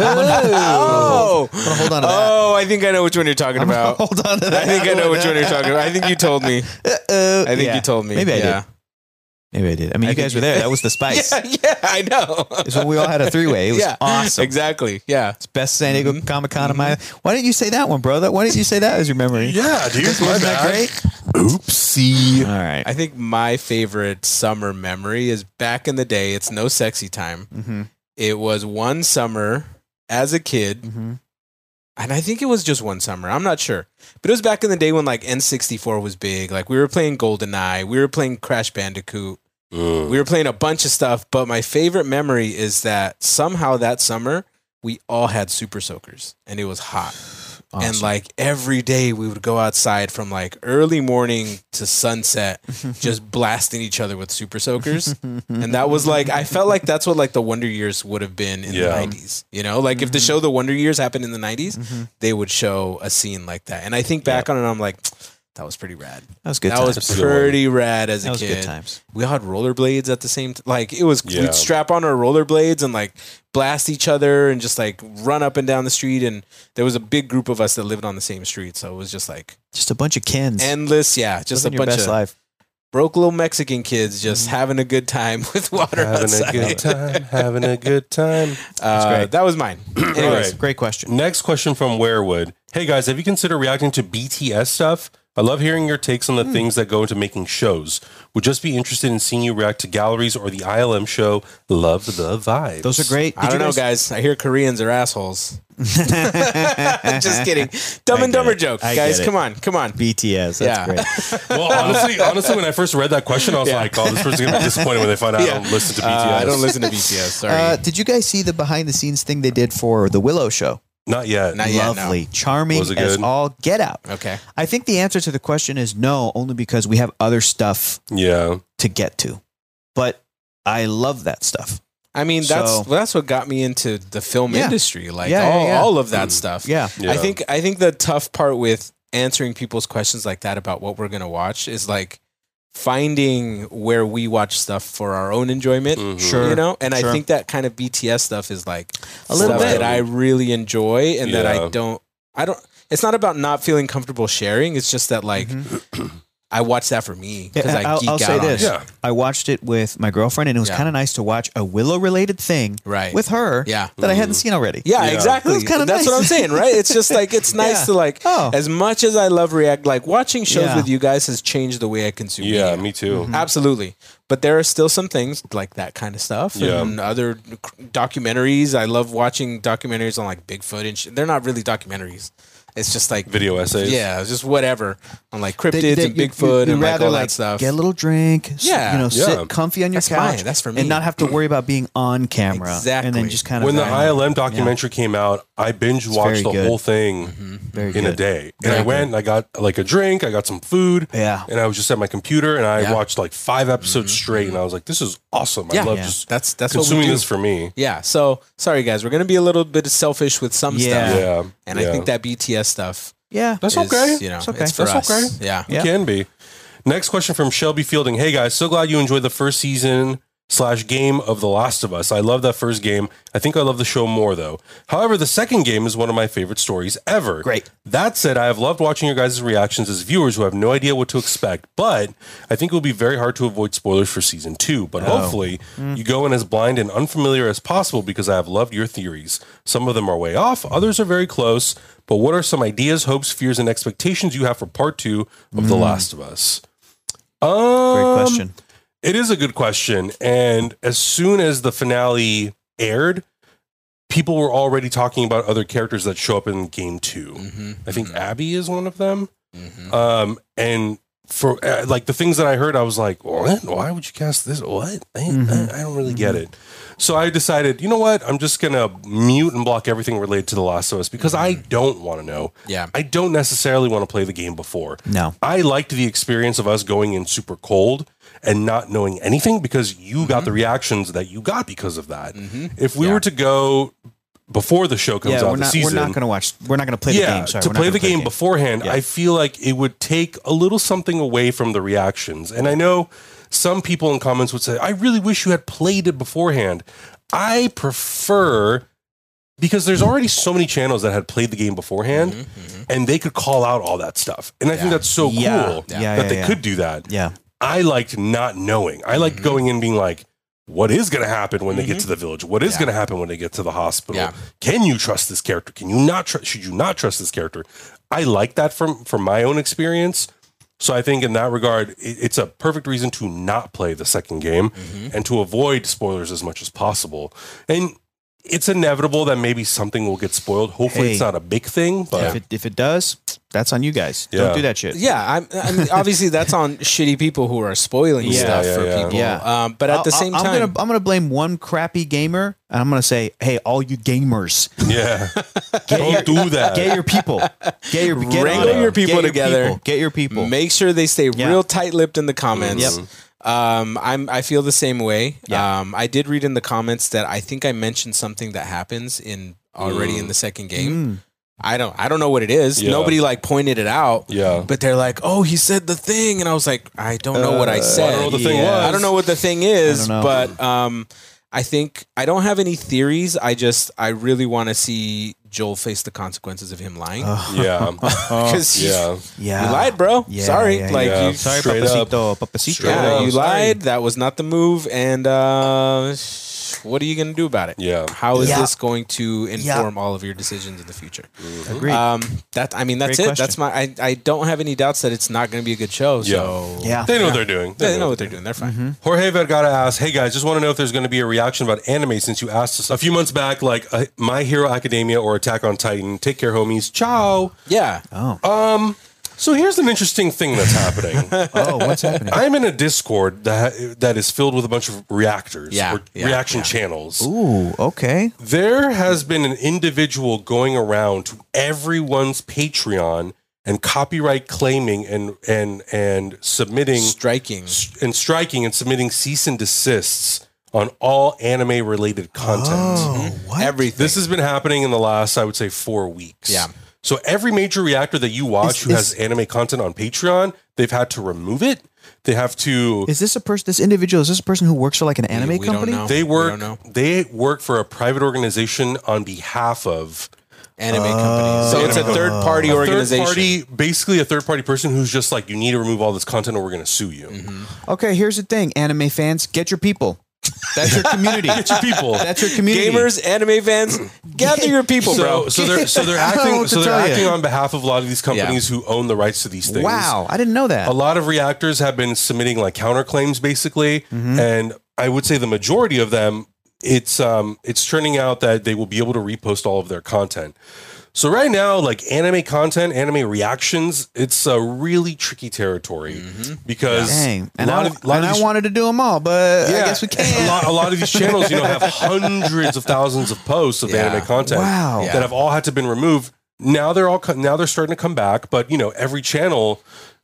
hold on to that. Oh, I think I know which one you're talking about. Hold on to that. I think I know which one you're talking about. I think you told me. I think you told me. Maybe I did. Maybe I did. I mean, you guys were there. That was the spice. Yeah, I know. It's when we all had a three-way. It was awesome. Exactly. Yeah. It's best San Diego Comic-Con of my... Why didn't you say that one, bro? Why didn't you say that as your memory? Yeah, dude. Wasn't that great? Oopsie. All right. I think my favorite summer memory is back in the day. It's no sexy time. Mm-hmm. It was one summer as a kid. Mm-hmm. And I think it was just one summer. I'm not sure. But it was back in the day when like N64 was big. Like we were playing GoldenEye. We were playing Crash Bandicoot. We were playing a bunch of stuff. But my favorite memory is that somehow that summer, we all had Super Soakers. And it was hot. Awesome. And like every day we would go outside from like early morning to sunset, just blasting each other with Super Soakers. And that was like, I felt like that's what like the Wonder Years would have been in the 90s. You know, like if the show The Wonder Years happened in the 90s, they would show a scene like that. And I think back on it, I'm like, that was pretty rad. That was good. That was pretty rad as a kid. Good times. We all had rollerblades at the same time. Like it was, we'd strap on our rollerblades and like blast each other and just like run up and down the street. And there was a big group of us that lived on the same street, so it was just like a bunch of kids, endless. Just a bunch of life. Broke little Mexican kids just having a good time with water outside. Having a good time. That was mine. Anyways, great question. Next question from Werewood. Hey guys, have you considered reacting to BTS stuff? I love hearing your takes on the things that go into making shows. Would just be interested in seeing you react to Galleries or the ILM show. Love the vibes. Those are great. I don't know, guys. I hear Koreans are assholes. Just kidding. Dumb and Dumber joke. Guys, come on. BTS. That's great. Well, honestly, when I first read that question, I was like, oh, this person's going to be disappointed when they find out I don't listen to BTS. I don't listen to BTS. Sorry. Did you guys see the behind the scenes thing they did for the Willow show? Not yet. Lovely. No. Charming as all get out. Okay. I think the answer to the question is no, only because we have other stuff to get to. But I love that stuff. I mean, that's what got me into the film industry. Like all of that stuff. Yeah. I think the tough part with answering people's questions like that about what we're going to watch is like finding where we watch stuff for our own enjoyment, you know? And I think that kind of BTS stuff is like a little bit that I really enjoy and that I don't, it's not about not feeling comfortable sharing. It's just that like, I watched that for me because I geek out on it. Yeah. I watched it with my girlfriend, and it was kind of nice to watch a Willow-related thing with her that I hadn't seen already. Yeah, exactly. That's nice. what I'm saying, right? It's just like, it's nice to like, as much as I love React, like watching shows with you guys has changed the way I consume media. Yeah, me too. Absolutely. But there are still some things like that kind of stuff and other documentaries. I love watching documentaries on like Bigfoot and shit. They're not really documentaries. It's just like video essays. Yeah, just whatever on like cryptids and Bigfoot and like all that stuff. Get a little drink. Sit comfy on your couch. Fine. That's for me. And not have to worry about being on camera. Exactly. And then just kind of when the ILM documentary came out, I binge watched the whole thing in a day. And I went and I got like a drink, I got some food. Yeah. And I was just at my computer and I watched like 5 episodes straight, and I was like, this is awesome. I love just that's consuming this for me. Yeah. So sorry guys, we're gonna be a little bit selfish with some stuff. Yeah. And I think that BTS stuff. Yeah, that's okay. You know, it's okay. It's for that's us. Okay. Yeah, it can be. Next question from Shelby Fielding. Hey guys, so glad you enjoyed the first season / game of The Last of Us. I love that first game. I think I love the show more though. However, the second game is one of my favorite stories ever. Great. That said, I have loved watching your guys' reactions as viewers who have no idea what to expect, but I think it will be very hard to avoid spoilers for season 2. But hopefully you go in as blind and unfamiliar as possible because I have loved your theories. Some of them are way off, others are very close. But what are some ideas, hopes, fears, and expectations you have for part 2 of The Last of Us? Great question. It is a good question. And as soon as the finale aired, people were already talking about other characters that show up in game 2. I think Abby is one of them. And for like the things that I heard, I was like, what? Why would you cast this? What? I don't really get it. So I decided, you know what? I'm just going to mute and block everything related to The Last of Us because I don't want to know. Yeah. I don't necessarily want to play the game before. No. I liked the experience of us going in super cold and not knowing anything because you got the reactions that you got because of that. If we were to go before the show comes out, the season, we're not going to play the game. Sorry, to play the game beforehand, I feel like it would take a little something away from the reactions. And I know some people in comments would say, I really wish you had played it beforehand. I prefer, because there's already so many channels that had played the game beforehand and they could call out all that stuff. And I think that's so cool that they could do that. Yeah. I liked not knowing. I liked going in being like, what is going to happen when they get to the village? What is going to happen when they get to the hospital? Yeah. Can you trust this character? Can you not should you not trust this character? I like that from my own experience. So I think in that regard, it's a perfect reason to not play the second game and to avoid spoilers as much as possible. And it's inevitable that maybe something will get spoiled. Hopefully it's not a big thing, but if it does, that's on you guys. Don't do that shit. Yeah, I mean, obviously that's on shitty people who are spoiling stuff for people. Yeah. But at the same time, I'm gonna blame one crappy gamer, and I'm gonna say, hey, all you gamers, don't do that. Get your people, wrangle your people together. Get your people. Make sure they stay real tight-lipped in the comments. Yep. I feel the same way. Yeah. I did read in the comments that I think I mentioned something that happens already in the second game. I don't know what it is. Yeah. Nobody like pointed it out. Yeah. But they're like, oh, he said the thing. And I was like, I don't know what I said. I don't know what the thing was. I don't know what the thing is, I don't but I think I don't have any theories. I really want to see Joel face the consequences of him lying. Because you lied, bro. Yeah, Sorry. yeah, like yeah. you Sorry, straight Papacito. up. you lied. That was not the move. And what are you going to do about it? Yeah. How is this going to inform all of your decisions in the future? Agreed. That's Great it. question. That's I don't have any doubts that it's not going to be a good show. So They know what they're doing. they know what they're doing. They're fine. Jorge Vergara asks, hey guys, just want to know if there's going to be a reaction about anime since you asked us a few months back, like My Hero Academia or Attack on Titan. Take care, homies. Ciao. Yeah. So here's an interesting thing that's happening. What's happening? I'm in a Discord that is filled with a bunch of reactors or reaction channels. Ooh, okay. There has been an individual going around to everyone's Patreon and copyright claiming and submitting Striking. and submitting cease and desists on all anime related content. What? Everything. This has been happening in the last, I would say, 4 weeks. Yeah. So every major reactor that you watch who has anime content on Patreon, they've had to remove it. They have to. Is this a person? This individual is this a person who works for like an anime company? Don't know. They We don't know. work. They work for a private organization on behalf of Anime companies. So it's a third party organization. Basically a third party person who's just like, you need to remove all this content or we're going to sue you. Okay, here's the thing, anime fans, get your people. That's your community. Get your people. That's your community. Gamers, anime fans, gather your people, bro. So they're acting on behalf of a lot of these companies who own the rights to these things. Wow, I didn't know that. A lot of reactors have been submitting like counterclaims, basically, and I would say the majority of them, it's turning out that they will be able to repost all of their content. So right now, like anime content, anime reactions, it's a really tricky territory because I wanted to do them all, but I guess we can't. A lot of these channels, have hundreds of thousands of posts of anime content that have all had to been removed. Now they're starting to come back, but every channel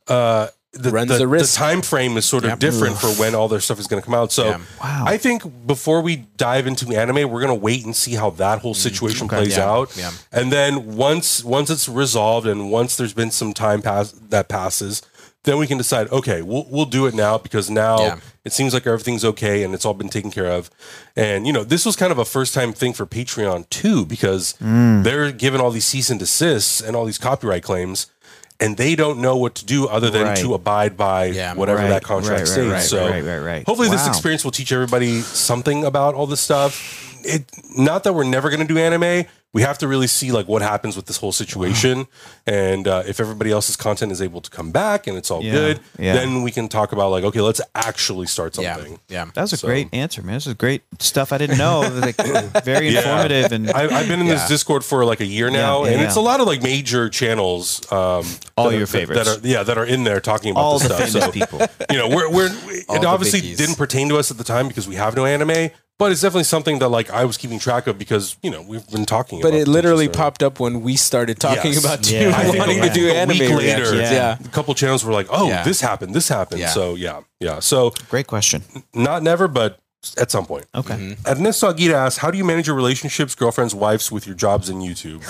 the risk. The time frame is sort of different for when all their stuff is going to come out. So I think before we dive into anime, we're going to wait and see how that whole situation plays out. Yeah. And then once it's resolved and once there's been some time that passes, then we can decide, okay, we'll do it now because now it seems like everything's okay and it's all been taken care of. And, this was kind of a first time thing for Patreon too, because they're given all these cease and desists and all these copyright claims. And they don't know what to do other than to abide by whatever that contract states. So hopefully this experience will teach everybody something about all this stuff. Not that we're never going to do anime, we have to really see like what happens with this whole situation. And if everybody else's content is able to come back and it's all good, then we can talk about like, okay, let's actually start something. Yeah. That was a great answer, man. This is great stuff I didn't know. Like, very informative. And I've been in this Discord for like a year now, and it's a lot of like major channels. All your favorites. That are in there talking about all this the stuff. famous So, people. you know, it obviously didn't pertain to us at the time because we have no anime. But it's definitely something that like I was keeping track of because, you know, we've been talking about it. But it literally popped up when we started talking about wanting to do anime later. Yeah. A couple channels were like, oh, this happened. Yeah. So, yeah. So, great question. Not never, but at some point. Okay. Mm-hmm. Ernesto Aguirre asks, how do you manage your relationships, girlfriends, wives with your jobs in YouTube?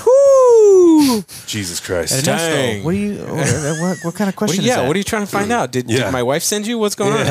Jesus Christ. Ernesto, what do you? What kind of question is that? What are you trying to find out? Did my wife send you? What's going on?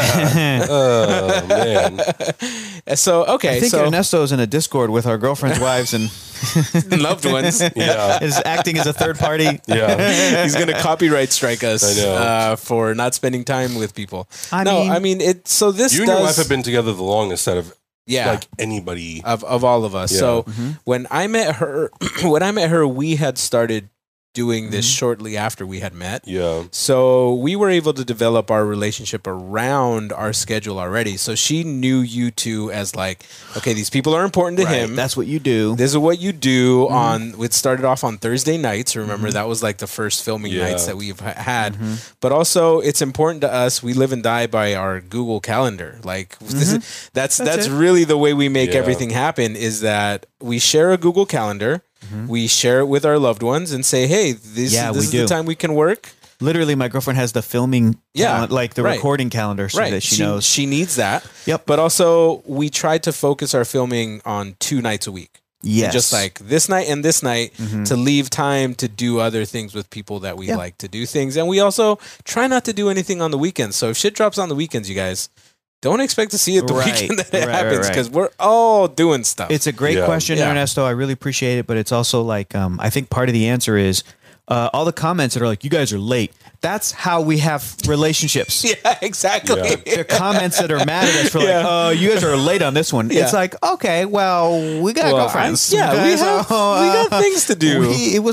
Oh man. So okay, I think Ernesto is in a Discord with our girlfriends' wives and loved ones. Yeah, is acting as a third party. Yeah, he's gonna copyright strike us for not spending time with people. I mean it. So this you and your wife have been together the longest out of like anybody of all of us. Yeah. So when I met her, we had started doing this shortly after we had met. Yeah. So we were able to develop our relationship around our schedule already. So she knew you two as like, okay, these people are important to him. That's what you do. This is what you do it started off on Thursday nights. Remember, that was like the first filming nights that we've had. But also it's important to us. We live and die by our Google Calendar. Like that's really the way we make everything happen is that we share a Google Calendar. We share it with our loved ones and say, hey, this is the time we can work. Literally, my girlfriend has the filming, like the recording calendar so that she knows. She needs that. Yep. But also, we try to focus our filming on 2 nights a week. Yes. Just like this night and this night to leave time to do other things with people that we like to do things. And we also try not to do anything on the weekends. So if shit drops on the weekends, you guys, don't expect to see it the weekend that it happens because we're all doing stuff. It's a great question, Ernesto. I really appreciate it, but it's also like I think part of the answer is all the comments that are like, "You guys are late." That's how we have relationships. Yeah, exactly. Yeah. They're comments that are mad at us for like, "Oh, you guys are late on this one." Yeah. It's like, okay, well, we got girlfriends. We got things to do.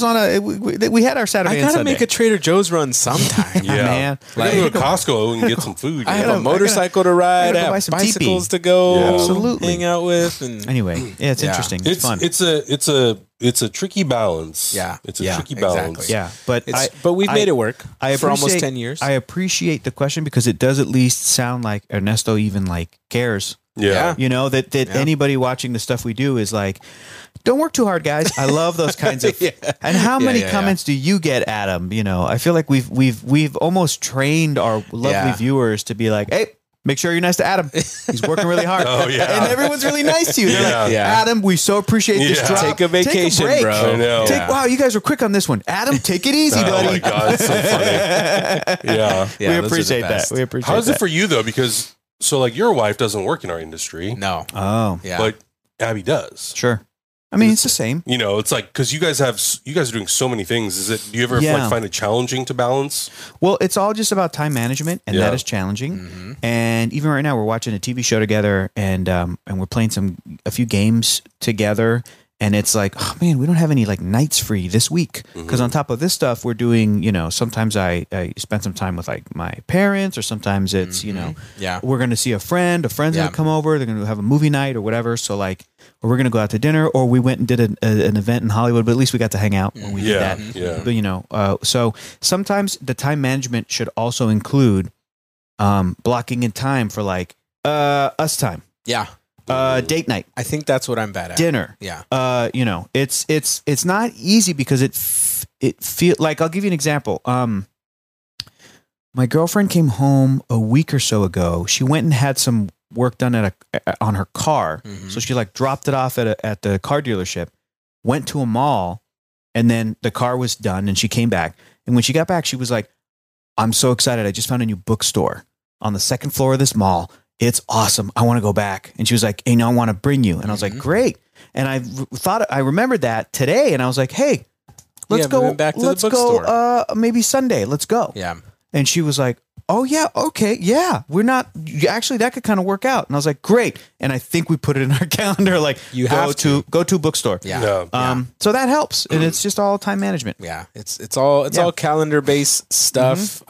We had our Saturday. I gotta make a Trader Joe's run sometime. Man. Like, go to Costco and get some food. I have a motorcycle to ride. I have bicycles to go. Absolutely. Hang out with. And anyway, it's interesting. It's fun. It's a tricky balance. Yeah. It's a tricky balance. Exactly. Yeah. But we've made it work for almost 10 years. I appreciate the question because it does at least sound like Ernesto even like cares. Yeah. You know, that anybody watching the stuff we do is like, don't work too hard, guys. I love those kinds of. And how many comments do you get, Adam? You know, I feel like we've almost trained our lovely viewers to be like, hey, make sure you're nice to Adam. He's working really hard. And everyone's really nice to you. They're like, Adam, we so appreciate this drop. Take a vacation, break. bro. I know. Wow, you guys were quick on this one. Adam, take it easy, buddy. Oh my God, it's so funny. Yeah. We appreciate that. We appreciate that. How is it for you though? Because like your wife doesn't work in our industry. No. Oh. Yeah. But Abby does. Sure. I mean, it's the same. You know, it's like because you guys are doing so many things. Do you ever find it challenging to balance? Well, it's all just about time management, and that is challenging. And even right now, we're watching a TV show together, and we're playing a few games together. And it's like, oh man, we don't have any like nights free this week because on top of this stuff, we're doing. You know, sometimes I spend some time with like my parents, or sometimes it's we're going to see a friend. A friend's going to come over. They're going to have a movie night or whatever. So like. Or we're going to go out to dinner, or we went and did an event in Hollywood, but at least we got to hang out when we did that. Yeah. But, you know, so sometimes the time management should also include blocking in time for like us time. Yeah. Date night. I think that's what I'm bad at. Dinner. Yeah. You know, it's not easy because it feel like, I'll give you an example. My girlfriend came home a week or so ago. She went and had some work done on her car. So she like dropped it off at the car dealership, went to a mall, and then the car was done and she came back. And when she got back, she was like, I'm so excited. I just found a new bookstore on the second floor of this mall. It's awesome. I want to go back. And she was like, hey, I want to bring you. And I was like, great. And I remembered that today. And I was like, hey, let's go back to the bookstore. Maybe Sunday. Let's go. Yeah. And she was like, oh yeah, okay, yeah, we're not actually, that could kind of work out. And I was like, great. And I think we put it in our calendar, like you have to go to a bookstore. Yeah. So that helps, and it's just all time management. Yeah, it's all calendar based stuff.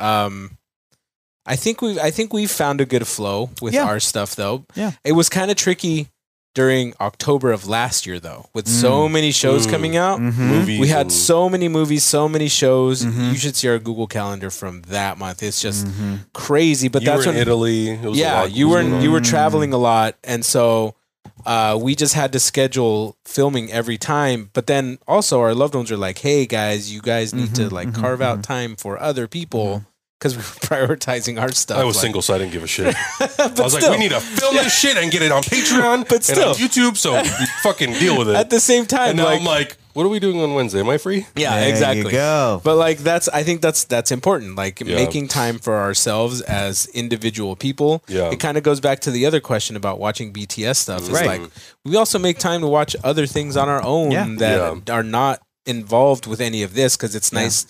I think we've found a good flow with our stuff though. Yeah, it was kind of tricky during October of last year though, with so many shows coming out. Movies, we had so many movies, so many shows. You should see our Google Calendar from that month. It's just crazy. But you that's were in Italy. It was you were traveling a lot, and so we just had to schedule filming every time. But then also our loved ones are like, "Hey guys, you guys need to like carve out time for other people." Because we were prioritizing our stuff. I was single, so I didn't give a shit. I was like, we need to film this shit and get it on Patreon and on YouTube, so we fucking deal with it. At the same time, and now I'm like, what are we doing on Wednesday? Am I free? Yeah, there exactly. You go. But like I think that's important. Like making time for ourselves as individual people. Yeah. It kind of goes back to the other question about watching BTS stuff. It's like we also make time to watch other things on our own that are not involved with any of this, because it's nice.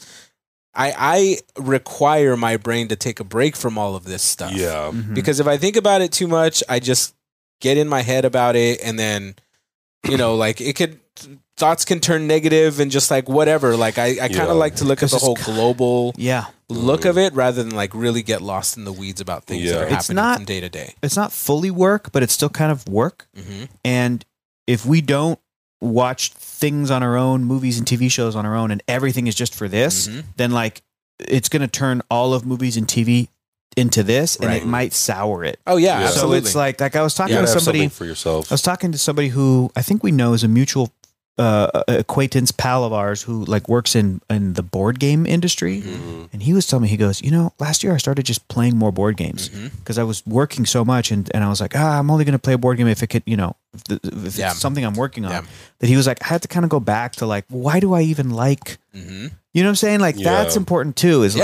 I require my brain to take a break from all of this stuff. Yeah. Because if I think about it too much, I just get in my head about it, and then, like thoughts can turn negative and just like whatever. Like I kind of like to look at the whole global look of it, rather than like really get lost in the weeds about things that are happening from day to day. It's not fully work, but it's still kind of work. And if we don't watch things on our own, movies and TV shows on our own, and everything is just for this, then like it's going to turn all of movies and TV into this, and it might sour it. Oh yeah, absolutely. So it's like I was talking to somebody for yourself. I was talking to somebody who I think we know is a mutual acquaintance, pal of ours, who like works in the board game industry, and he was telling me, he goes, last year I started just playing more board games because I was working so much, and I was like, I'm only going to play a board game if it could, if it's something I'm working on. That he was like, I had to kind of go back to like, why do I even like, you know what I'm saying? Like that's important too. Is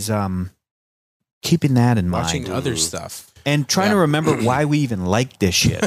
keeping that in mind, watching other stuff. And trying to remember why we even like this shit.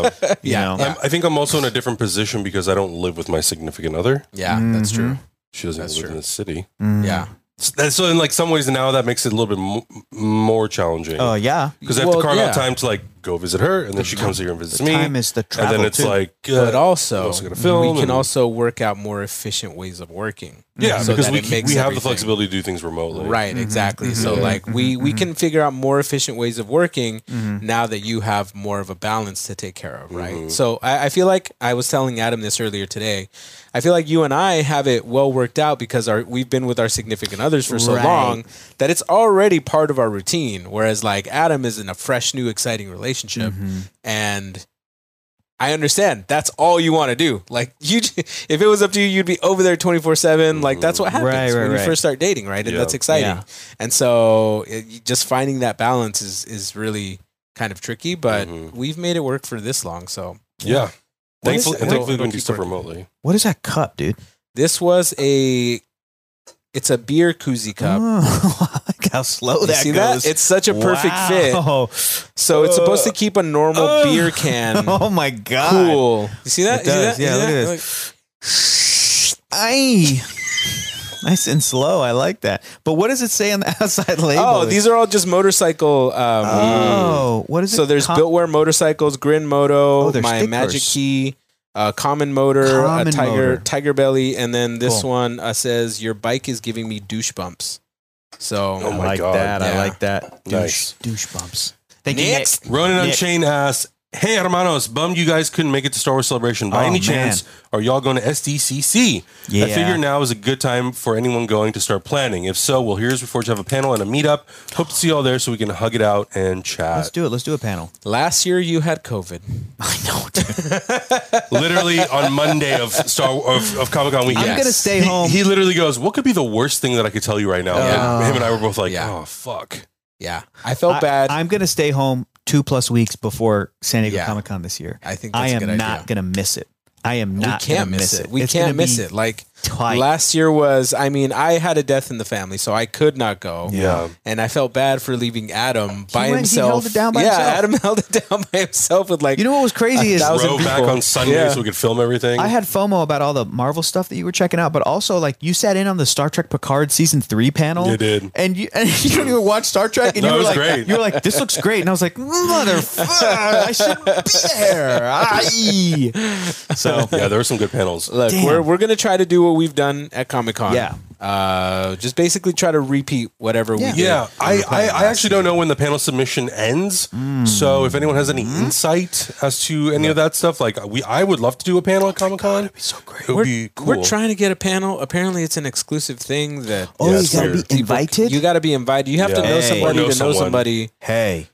I think I'm also in a different position because I don't live with my significant other. Yeah, that's true. She doesn't live in the city. Yeah. So in like some ways now that makes it a little bit more challenging. Oh yeah, because I have to carve out time to like go visit her, and then she comes here and visits me. Time is the travel, and then it's too. like, but also gotta film, we can also work out more efficient ways of working. Yeah, so because we have the flexibility to do things remotely. Right, exactly. So like we can figure out more efficient ways of working now that you have more of a balance to take care of, right? So I feel like, I was telling Adam this earlier today, I feel like you and I have it well worked out because we've been with our significant others for so long that it's already part of our routine. Whereas like Adam is in a fresh, new, exciting relationship, and I understand that's all you want to do. Like if it was up to you, you'd be over there 24/7. Like that's what happens when you first start dating, right? And that's exciting. Yeah. And so just finding that balance is really kind of tricky, but we've made it work for this long. So yeah. Thankfully we can do stuff remotely. What is that cup, dude? This was it's a beer koozie cup. Oh, I like how slow that see goes. That? It's such a perfect fit. So it's supposed to keep a normal beer can. Oh my god! Cool. You see that? It does. Yeah, look at this. Aye. Nice and slow. I like that. But what does it say on the outside label? Oh, these are all just motorcycle. What is it? So there's Builtware motorcycles, Grin Moto, my stickers. Magic Key, Common Motor, Tiger Belly, and then this one says your bike is giving me douche bumps. So I like that. I like that. Nice. Douche bumps. Thank you, Nick. Ronan Unchained asks, hey, hermanos, bummed you guys couldn't make it to Star Wars Celebration. By any chance, are y'all going to SDCC? Yeah. I figure now is a good time for anyone going to start planning. If so, well, here's before to have a panel and a meetup. Hope to see y'all there so we can hug it out and chat. Let's do it. Let's do a panel. Last year you had COVID. I know, dude. Literally on Monday of Comic-Con weekend. I'm going to stay home. He literally goes, what could be the worst thing that I could tell you right now? And him and I were both like, oh, fuck. Yeah. I felt bad. I'm going to stay home 2+ weeks before San Diego Comic-Con this year. I think that's a good idea. I am not going to miss it. I am not. We can't miss it. We can't miss it. Like Twice. Last year was, I mean, I had a death in the family, so I could not go. Yeah. And I felt bad for leaving Adam by himself. He held it down by himself. Adam held it down by himself with like. You know what was crazy is drove back on Sunday so we could film everything. I had FOMO about all the Marvel stuff that you were checking out, but also like you sat in on the Star Trek Picard season 3 panel. You did, and you don't even watch Star Trek, and no, you were it was like, great. You were like, this looks great, and I was like, motherfucker, I should be there. Aye. So yeah, there were some good panels. Look, we're gonna try to do what we've done at Comic-Con. Yeah. Just basically try to repeat whatever we did. Yeah, I actually don't know when the panel submission ends. So if anyone has any insight as to any of that stuff, like I would love to do a panel at Comic-Con. That'd be so great. It would be cool. We're trying to get a panel. Apparently, it's an exclusive thing that. Oh, you gotta be invited. You got to be invited. You have to know somebody to know somebody. Hey,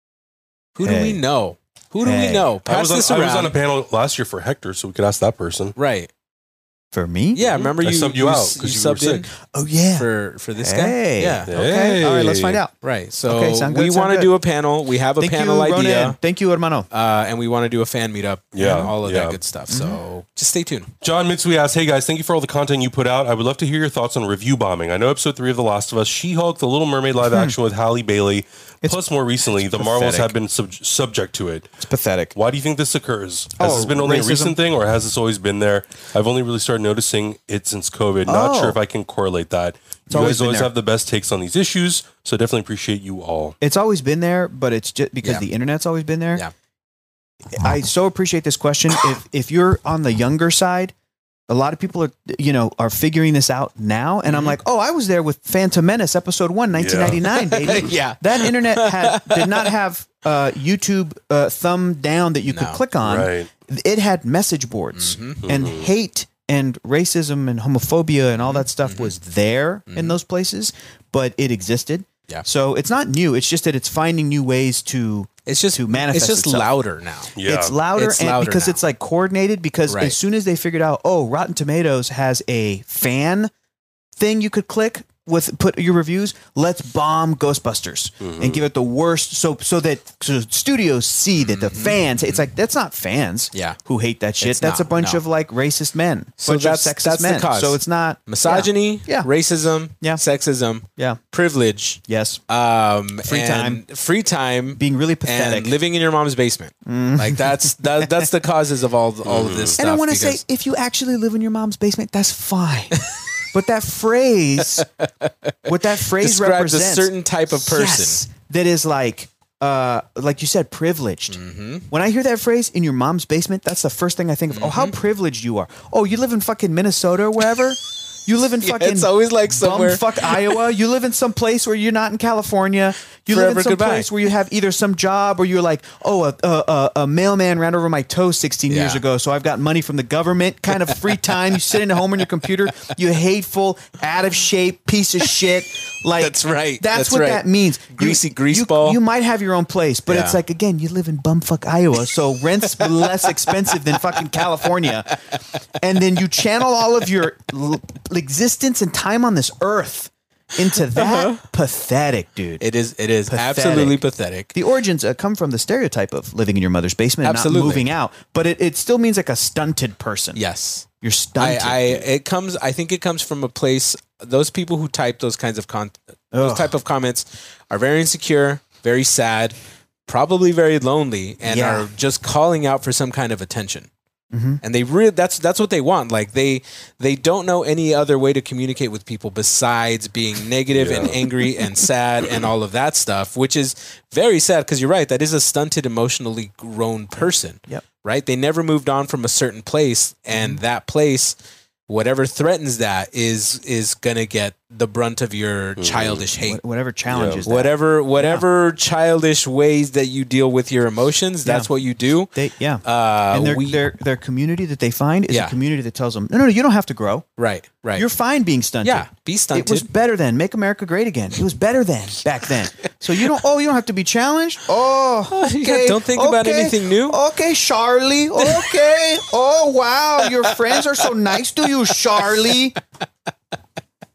who do we know? Who do we know? I was on a panel last year for Hector, so we could ask that person. Right. For me? Yeah, remember I subbed you out you because you were subbed in sick. Oh yeah. For this guy. Yeah. Okay. All right, let's find out. Right. So Okay, sound good, we sound want to good. do a panel. We have a Thank panel you, idea. Ronan. Thank you, hermano. And we want to do a fan meetup. Yeah, And all of yeah. that good stuff. So just stay tuned. John Mitsui asks, hey guys, thank you for all the content you put out. I would love to hear your thoughts on review bombing. I know episode 3 of The Last of Us, She-Hulk, The Little Mermaid live action with Halle Bailey, plus more recently, the Marvels have been subject to it. It's pathetic. Why do you think this occurs? Has this been only a recent thing, or has this always been there? I've only really started noticing it since COVID. Not sure if I can correlate that. You guys always have the best takes on these issues, so definitely appreciate you all. It's always been there, but it's just because the internet's always been there. Yeah. I so appreciate this question. If you're on the younger side, a lot of people are figuring this out now, and I'm like, oh, I was there with Phantom Menace episode 1, 1999, baby. Yeah. That internet did not have YouTube thumb down that you could click on. Right. It had message boards and hate and racism and homophobia and all that stuff was there in those places, but it existed. Yeah. So it's not new. It's just that it's finding new ways to manifest. It's just itself. louder now. Yeah. It's louder, because now. it's like coordinated. Because Right. as soon as they figured out, oh, Rotten Tomatoes has a fan thing you could click put your reviews. Let's bomb Ghostbusters and give it the worst. So studios see that the fans. It's like that's not fans. Yeah. Who hate that shit. It's that's not, a bunch no. of like racist men. So bunch that's of sexist the men. cause. So it's not Misogyny, Yeah. racism, Yeah. sexism, Yeah. privilege, Yes. free time, Being really pathetic. and living in your mom's basement. Like that's the causes of all of this stuff. And I want to because- say, if you actually live in your mom's basement, that's fine. But that phrase, what that phrase describes represents, a certain type of person. yes, that is like you said, privileged. When I hear that phrase, in your mom's basement, that's the first thing I think of. Oh, how privileged you are. Oh, you live in fucking Minnesota or wherever. You live in fucking it's always like somewhere. bumfuck Iowa. You live in some place where you're not in California. You live in Forever some goodbye. place where you have either some job or you're like, oh, a mailman ran over my toe 16 years Yeah. ago, so I've got money from the government. Kind of free time. You sit at home on your computer. You hateful, out of shape piece of shit. Like That's right. That's That's what right. that means. Greasy greaseball. You might have your own place, but it's Yeah. like again, you live in bumfuck Iowa, so rent's less expensive than fucking California. And then you channel all of your existence and time on this earth into that. Pathetic, dude. It is Pathetic. absolutely pathetic. The origins come from the stereotype of living in your mother's basement and Absolutely. not moving out, but it still means like a stunted person. Yes. You're stunted. I think it comes from a place. Those people who type those kinds of those type of comments are very insecure, very sad, probably very lonely, and Yeah. are just calling out for some kind of attention. And they that's what they want. Like they don't know any other way to communicate with people besides being negative and angry and sad and all of that stuff, which is very sad because you're right. That is a stunted, emotionally grown person. Yep. Right. They never moved on from a certain place, and that place, whatever threatens that, is gonna get the brunt of your childish hate. Whatever challenges that. Whatever childish ways that you deal with your emotions, that's what you do. And their community that they find is Yeah. a community that tells them, no, you don't have to grow. Right. You're fine being stunted. Yeah, be stunted. It was better then. Make America great again. It was better then, back then. So you don't have to be challenged. Oh, okay. Don't think about anything new. Okay, Charlie. Okay. Oh, wow. Your friends are so nice to you, Charlie.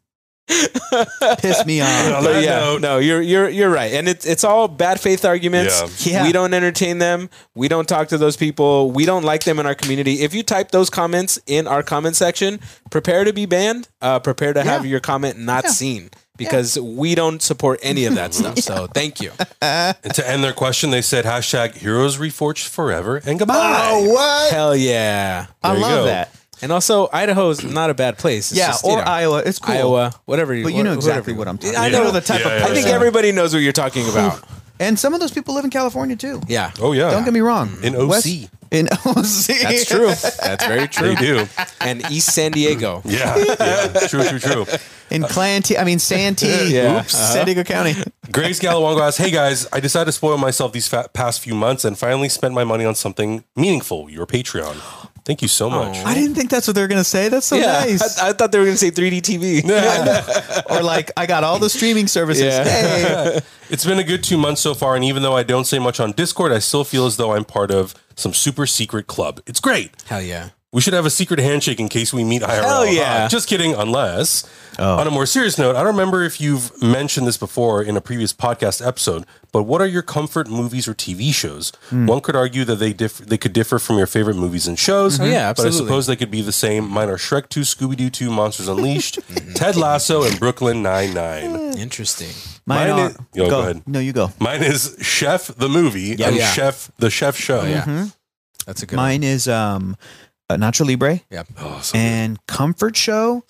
Piss me off. No, you're right, and it's all bad faith arguments. Yeah. We don't entertain them. We don't talk to those people. We don't like them in our community. If you type those comments in our comment section, prepare to be banned. Prepare to have your comment not seen. Because we don't support any of that stuff. So thank you. And to end their question, they said #Heroes Reforged Forever and goodbye. Oh, what? Hell yeah. I love that. And also, Idaho's not a bad place. It's just, or Iowa. It's cool. Iowa, whatever. But you know exactly what I'm talking about. I know the type of place. I think everybody knows what you're talking about. And some of those people live in California too. Yeah. Oh, yeah. Don't get me wrong. In OC. In OC. That's true. That's very true. They do. And East San Diego. Yeah. True. In Santee. Oops. San Diego County. Grace Galawongo asks, hey guys, I decided to spoil myself these past few months and finally spent my money on something meaningful, your Patreon. Thank you so much. I didn't think that's what they were going to say. That's so nice. I thought they were going to say 3D TV. Or like, I got all the streaming services. Yeah. Hey. It's been a good 2 months so far, and even though I don't say much on Discord, I still feel as though I'm part of some super secret club. It's great. Hell yeah. We should have a secret handshake in case we meet IRL. Hell yeah. Just kidding, unless. On a more serious note, I don't remember if you've mentioned this before in a previous podcast episode, but what are your comfort movies or TV shows? One could argue that they could differ from your favorite movies and shows. Oh, yeah, absolutely. But I suppose they could be the same. Mine are Shrek 2, Scooby-Doo 2, Monsters Unleashed, Ted Lasso, and Brooklyn Nine-Nine. Interesting. Go ahead. No, you go. Mine is Chef the Movie and Chef the Chef Show. Oh, yeah. That's a good Mine is Nacho Libre. Yep. Oh, so and Comfort Show.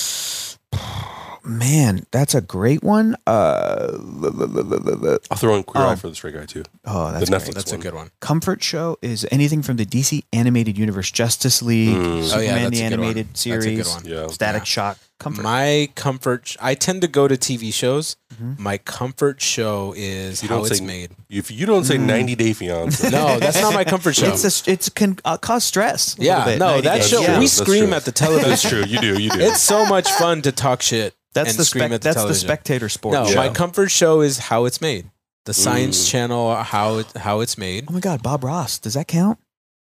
Man, that's a great one. I'll throw in Queer Eye for the Straight Guy too. Oh, that's the Netflix That's a good one. Comfort Show is anything from the DC animated universe, Justice League, Superman that's the a good one. animated That's a good series, one. Yeah. Static Shock. Comfort. My comfort, I tend to go to TV shows. My comfort show is how it's made. If you don't say 90 Day Fiance, No, that's not my comfort show. It can cause stress. Yeah, no, that show, Yeah. we That's scream true. at the television. that's true. You do. It's so much fun to talk shit That's and the scream at the that's the television. spectator sport. No, Yeah. my comfort show is how it's made. The Science Channel, how it's made. Oh my God, Bob Ross. Does that count?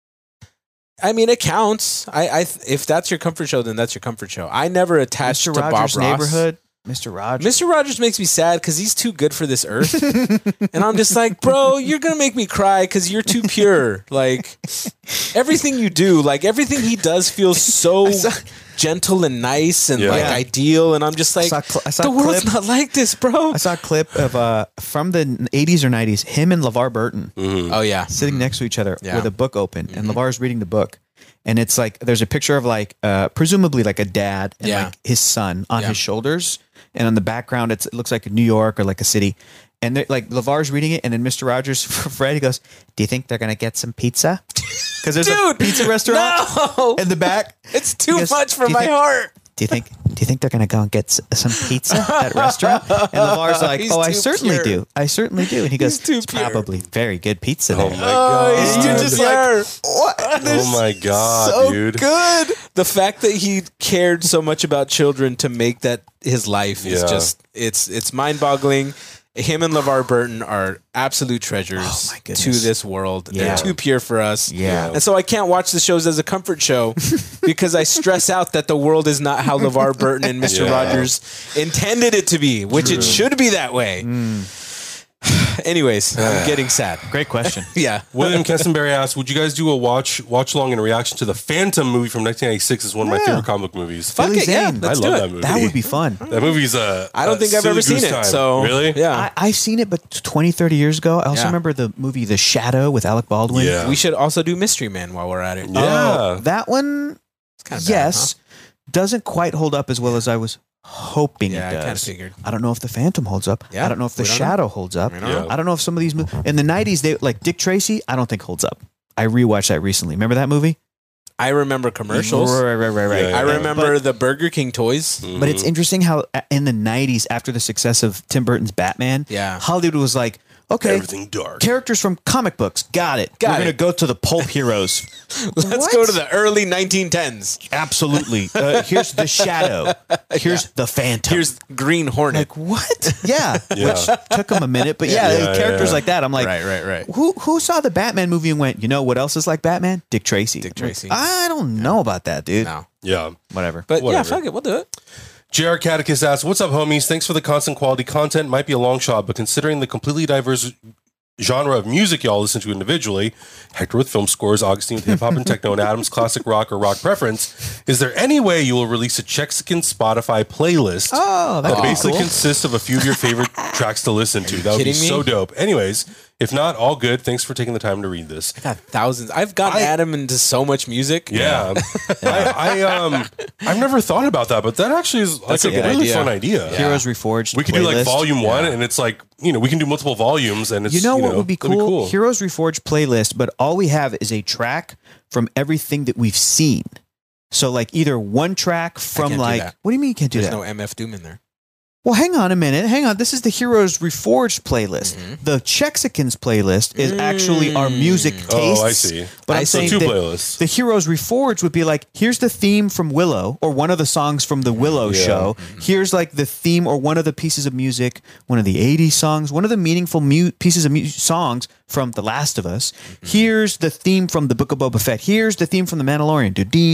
I mean, it counts. If that's your comfort show, then that's your comfort show. I never attached Mr. to Rogers' Bob Ross. Neighborhood. Mr. Rogers. Mr. Rogers makes me sad because he's too good for this earth. And I'm just like, bro, you're going to make me cry because you're too pure. Like, everything you do, like, everything he does feels so gentle and nice and, like, ideal. And I'm just like, I saw the a world's clip. not like this, bro. I saw a clip of from the 80s or 90s, him and LeVar Burton Oh, yeah. sitting next to each other Yeah. with a book open, and LeVar's reading the book. And it's like, there's a picture of like, presumably like a dad and like his son on his shoulders. And on the background, it looks like New York or like a city. And like LeVar's reading it. And then Mr. Rogers, Fred, he goes, do you think they're going to get some pizza? Because there's a pizza restaurant in the back. It's too He goes, much for "Do you my think- heart. Do you think they're going to go and get some pizza at that restaurant?" And LeVar's like, He's "Oh, I too certainly pure. do. I certainly do." And he goes, too "It's pure. probably very good pizza Oh there." my god! He's too You're just pure. What? Oh my god, So dude! good. The fact that he cared so much about children to make that his life is just it's mind-boggling. Him and LeVar Burton are absolute treasures my goodness. to this world. Yeah. They're too pure for us. Yeah. And so I can't watch the shows as a comfort show because I stress out that the world is not how LeVar Burton and Mr. Rogers intended it to be, which it should be that way. Anyways, I'm getting sad. Great question. Yeah. William Kessenberry asked, "Would you guys do a watch along in reaction to the Phantom movie from 1996? Is one of my favorite comic book movies. Fuck Billy it, yeah. Zane. Let's I do love it. that movie. That would be fun. That movie's I don't think I've silly ever seen goose it. time. So really, yeah. I've seen it, but 20, 30 years ago. I also Yeah. remember the movie The Shadow with Alec Baldwin. Yeah. We should also do Mystery Man while we're at it. Yeah. Oh, that one, It's kind of yes, doesn't quite hold up as well as I was hoping Yeah, I it kinda does. figured. I don't know if The Phantom holds up. Yeah, I don't know if The we don't Shadow holds up. We don't know. I don't know if some of these in the 90s, they like Dick Tracy. I don't think holds up. I rewatched that recently. Remember that movie? I remember commercials. Right. Yeah, I yeah. remember the Burger King toys. But it's interesting how in the 90s, after the success of Tim Burton's Batman, Yeah. Hollywood was like, okay, everything dark. characters from comic books, got it. Got We're it. going to go to the pulp heroes. Let's What? go to the early 1910s. Absolutely. Here's the Shadow. Here's the Phantom. Here's Green Hornet. like, what? Yeah. Yeah. Which took them a minute. But yeah, Yeah, characters yeah. like that. I'm like, right. Who saw the Batman movie and went, you know what else is like Batman? Dick Tracy. Dick Tracy. I don't know about that, dude. No. Yeah. Whatever. But Whatever. yeah, fuck it. We'll do it. JR Catechist asks, what's up, homies? Thanks for the constant quality content. Might be a long shot, but considering the completely diverse genre of music y'all listen to individually, Hector with film scores, Augustine with hip hop and techno, and Adam's classic rock or rock preference, is there any way you will release a Chexican Spotify playlist that basically consists of a few of your favorite tracks to listen to? That would be so dope. Anyways, if not, all good. Thanks for taking the time to read this. I got thousands. I've gotten Adam into so much music. Yeah. I've never thought about that, but that actually is like a really fun idea. Heroes Reforged. We could do like volume 1 and it's like, we can do multiple volumes and it's, what would be cool? Heroes Reforged playlist, but all we have is a track from everything that we've seen. So like either one track from like, what do you mean you can't do that? There's no MF Doom in there. Well, hang on a minute. Hang on. This is the Heroes Reforged playlist. Mm-hmm. The Chexicans playlist is actually our music tastes. Oh, I see. But I'm saying two playlists. The Heroes Reforged would be like, here's the theme from Willow, or one of the songs from the Willow show. Mm-hmm. Here's like the theme or one of the pieces of music, one of the 80s songs, one of the meaningful pieces of songs from The Last of Us. Mm-hmm. Here's the theme from the Book of Boba Fett. Here's the theme from The Mandalorian.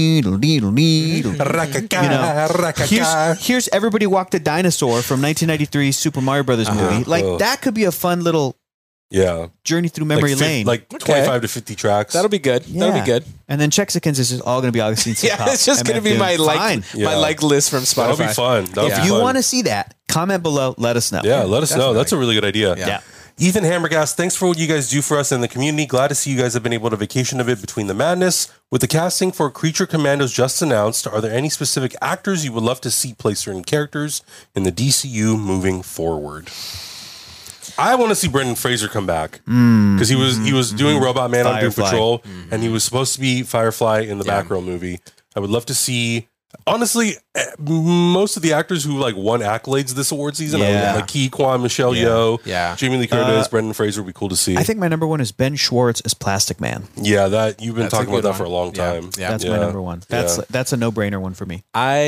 Here's Everybody Walked a Dinosaur from 1993 Super Mario Brothers movie. Like that could be a fun little journey through memory lane. Like 25 to 50 tracks. That'll be good. Yeah. That'll be good. And then Chexicans is just all going to be Augustine. It's just going to be my like list from Spotify. That'll be fun. If you want to see that, comment below. Let us know. Yeah, let us know. That's a really good idea. Yeah. Ethan Hammergast, thanks for what you guys do for us in the community. Glad to see you guys have been able to vacation a bit between the madness. With the casting for Creature Commandos just announced, are there any specific actors you would love to see play certain characters in the DCU moving forward? I want to see Brendan Fraser come back because he was doing Robot Man on Doom Patrol, and he was supposed to be Firefly in the Batgirl movie. I would love to see. Honestly, most of the actors who like won accolades this award season, like Ke Quan, Michelle Yeoh, Jamie Lee Curtis, Brendan Fraser would be cool to see. I think my number one is Ben Schwartz as Plastic Man. Yeah, that you've been talking about that for a long time. Yeah. That's my number one. That's a no-brainer one for me.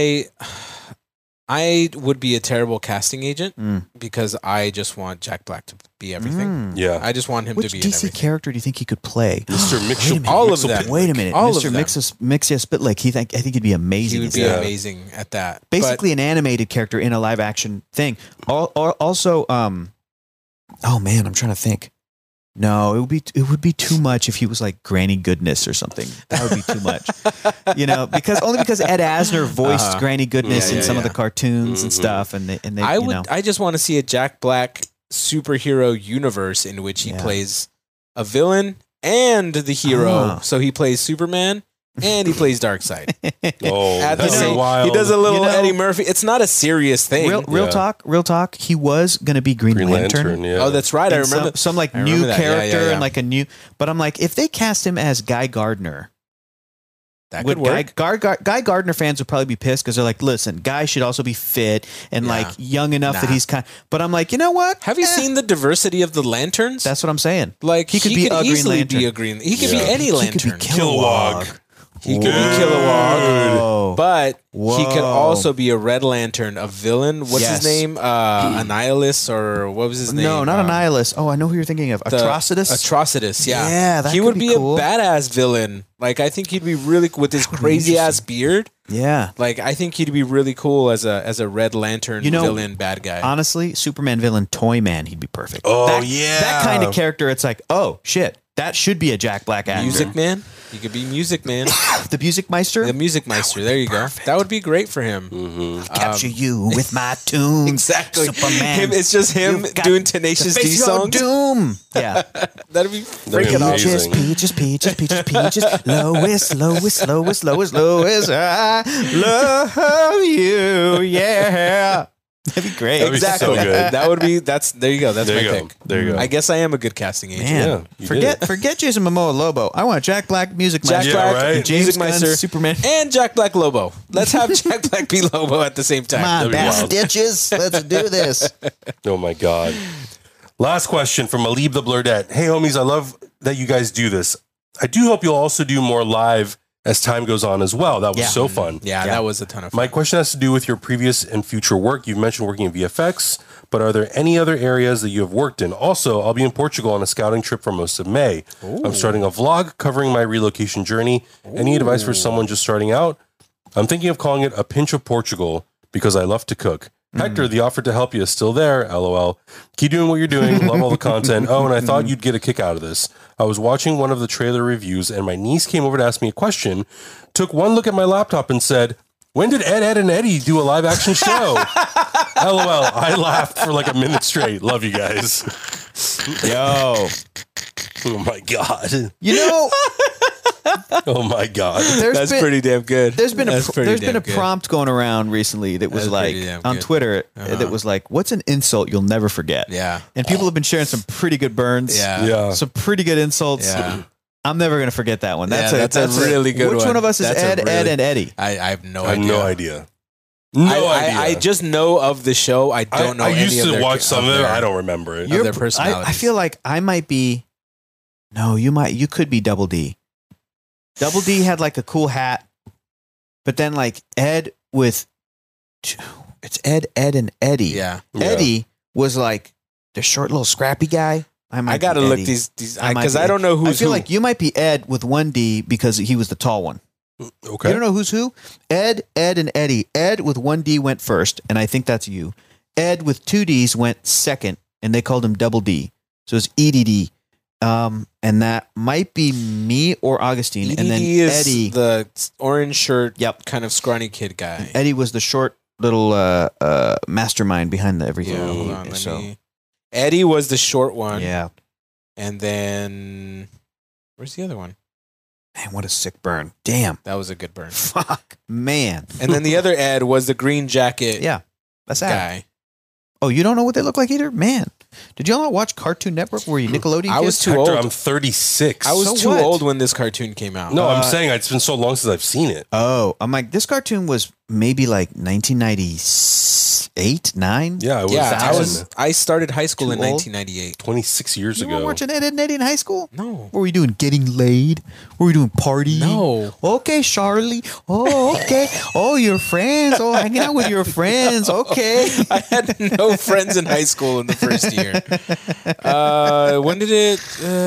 I would be a terrible casting agent because I just want Jack Black to be everything. Yeah. I just want him to be everything. Which DC character do you think he could play? Mr. Mixel. All of them. Wait a minute. Mr. Mixia-Spitlick. I think he'd be amazing. He would be amazing at that. Basically an animated character in a live action thing. Also, oh man, I'm trying to think. No, it would be too much if he was like Granny Goodness or something. That would be too much, because Ed Asner voiced Granny Goodness in some of the cartoons and stuff, and they I just want to see a Jack Black superhero universe in which he plays a villain and the hero. So he plays Superman and he plays Darkseid. Wild. He does a little Eddie Murphy. It's not a serious thing. Real talk. He was going to be Green Lantern. Oh, that's right. I remember some like new character and like a new. But I'm like, if they cast him as Guy Gardner, that could work. Guy Gardner fans would probably be pissed because they're like, listen, Guy should also be fit and like young enough that he's kind. But I'm like, you know what? Have you seen the diversity of the lanterns? That's what I'm saying. Like he could easily be a Green. He could be any lantern. He could be Kilowog. He could be Kilowog, but he could also be a Red Lantern, a villain. What's his name? Annihilus, or what was his name? No, not Annihilus. Oh, I know who you're thinking of. Atrocitus? Atrocitus, yeah. Yeah, that he would be cool. a badass villain. Like, I think he'd be really with his crazy ass beard. Yeah. Like, I think he'd be really cool as a Red Lantern villain bad guy. Honestly, Superman villain Toy Man, he'd be perfect. Oh, that kind of character, it's like, oh, shit. That should be a Jack Black actor. Music Man? He could be Music Man. The Music Meister? The Music Meister. There you go. That would be great for him. Mm-hmm. Capture you with my tunes. Exactly. Superman. It's just him doing Tenacious D songs. Doom. Yeah. That'd be freaking awesome. Peaches. Lois. I love you. Yeah. That'd be great. That'd be so good. That would be. There you go. That's my pick. There you go. I guess I am a good casting agent. Man, forget Jason Momoa Lobo. I want Jack Black, Music Meister. Jack Black, James Meister, Superman, and Jack Black Lobo. Let's have Jack Black be Lobo at the same time. Come on, bad stitches. Let's do this. Oh my god. Last question from Alib the Blurdette. Hey homies, I love that you guys do this. I do hope you'll also do more live as time goes on as well. That was so fun. Yeah, that was a ton of fun. My question has to do with your previous and future work. You've mentioned working in VFX, but are there any other areas that you have worked in? Also, I'll be in Portugal on a scouting trip for most of May. Ooh. I'm starting a vlog covering my relocation journey. Any advice for someone just starting out? I'm thinking of calling it A Pinch of Portugal, because I love to cook. Hector, the offer to help you is still there. LOL. Keep doing what you're doing. Love all the content. Oh, and I thought you'd get a kick out of this. I was watching one of the trailer reviews and my niece came over to ask me a question, took one look at my laptop and said, when did Ed, and Eddie do a live action show? LOL. I laughed for like a minute straight. Love you guys. Yo. Oh my God. You know, oh my God. That's pretty damn good. There's been a prompt going around recently that was like on Twitter that was like, what's an insult you'll never forget? Yeah. And people have been sharing some pretty good burns. Yeah. Some pretty good insults. Yeah. I'm never going to forget that one. That's a really good one. Which one of us is Ed, and Eddie? I have no idea. I have no idea. No idea. I just know of the show. I don't know I any used of to watch some of it. I don't remember it. Their personalities. I feel like I might be. No, you could be Double D. Double D had like a cool hat, but then like Ed with. It's Ed, and Eddie. Yeah. Eddie was like the short little scrappy guy. I gotta look these because I don't know who's who. I feel like you might be Ed with one D because he was the tall one. Okay. You don't know who's who? Ed, and Eddie. Ed with one D went first, and I think that's you. Ed with two Ds went second, and they called him Double D. So it's EDD. And that might be me or Augustine. EDD and then is Eddie, the orange shirt, kind of scrawny kid guy. Eddie was the short little mastermind behind everything. Yeah, hold on, Eddie was the short one. Yeah. And then where's the other one? Man, what a sick burn. Damn. That was a good burn. Fuck. Man. And then the other Ed was the green jacket that's guy. Oh, you don't know what they look like either? Man. Did y'all not watch Cartoon Network? Were you Nickelodeon I was kids? too Hector, old. I'm 36. I was too old when this cartoon came out. No, I'm saying it's been so long since I've seen it. Oh, I'm like, this cartoon was maybe like 1998, 9? Yeah, it was. I started high school in Too old? 1998. 26 years You ago. were watching Ed, and Eddie in high school? No. What were we doing? Getting laid? What were we doing? Partying? No. Okay, Charlie. Oh, okay. Oh, your friends. Oh, hanging out with your friends. Okay. I had no friends in high school in the first year. When did it?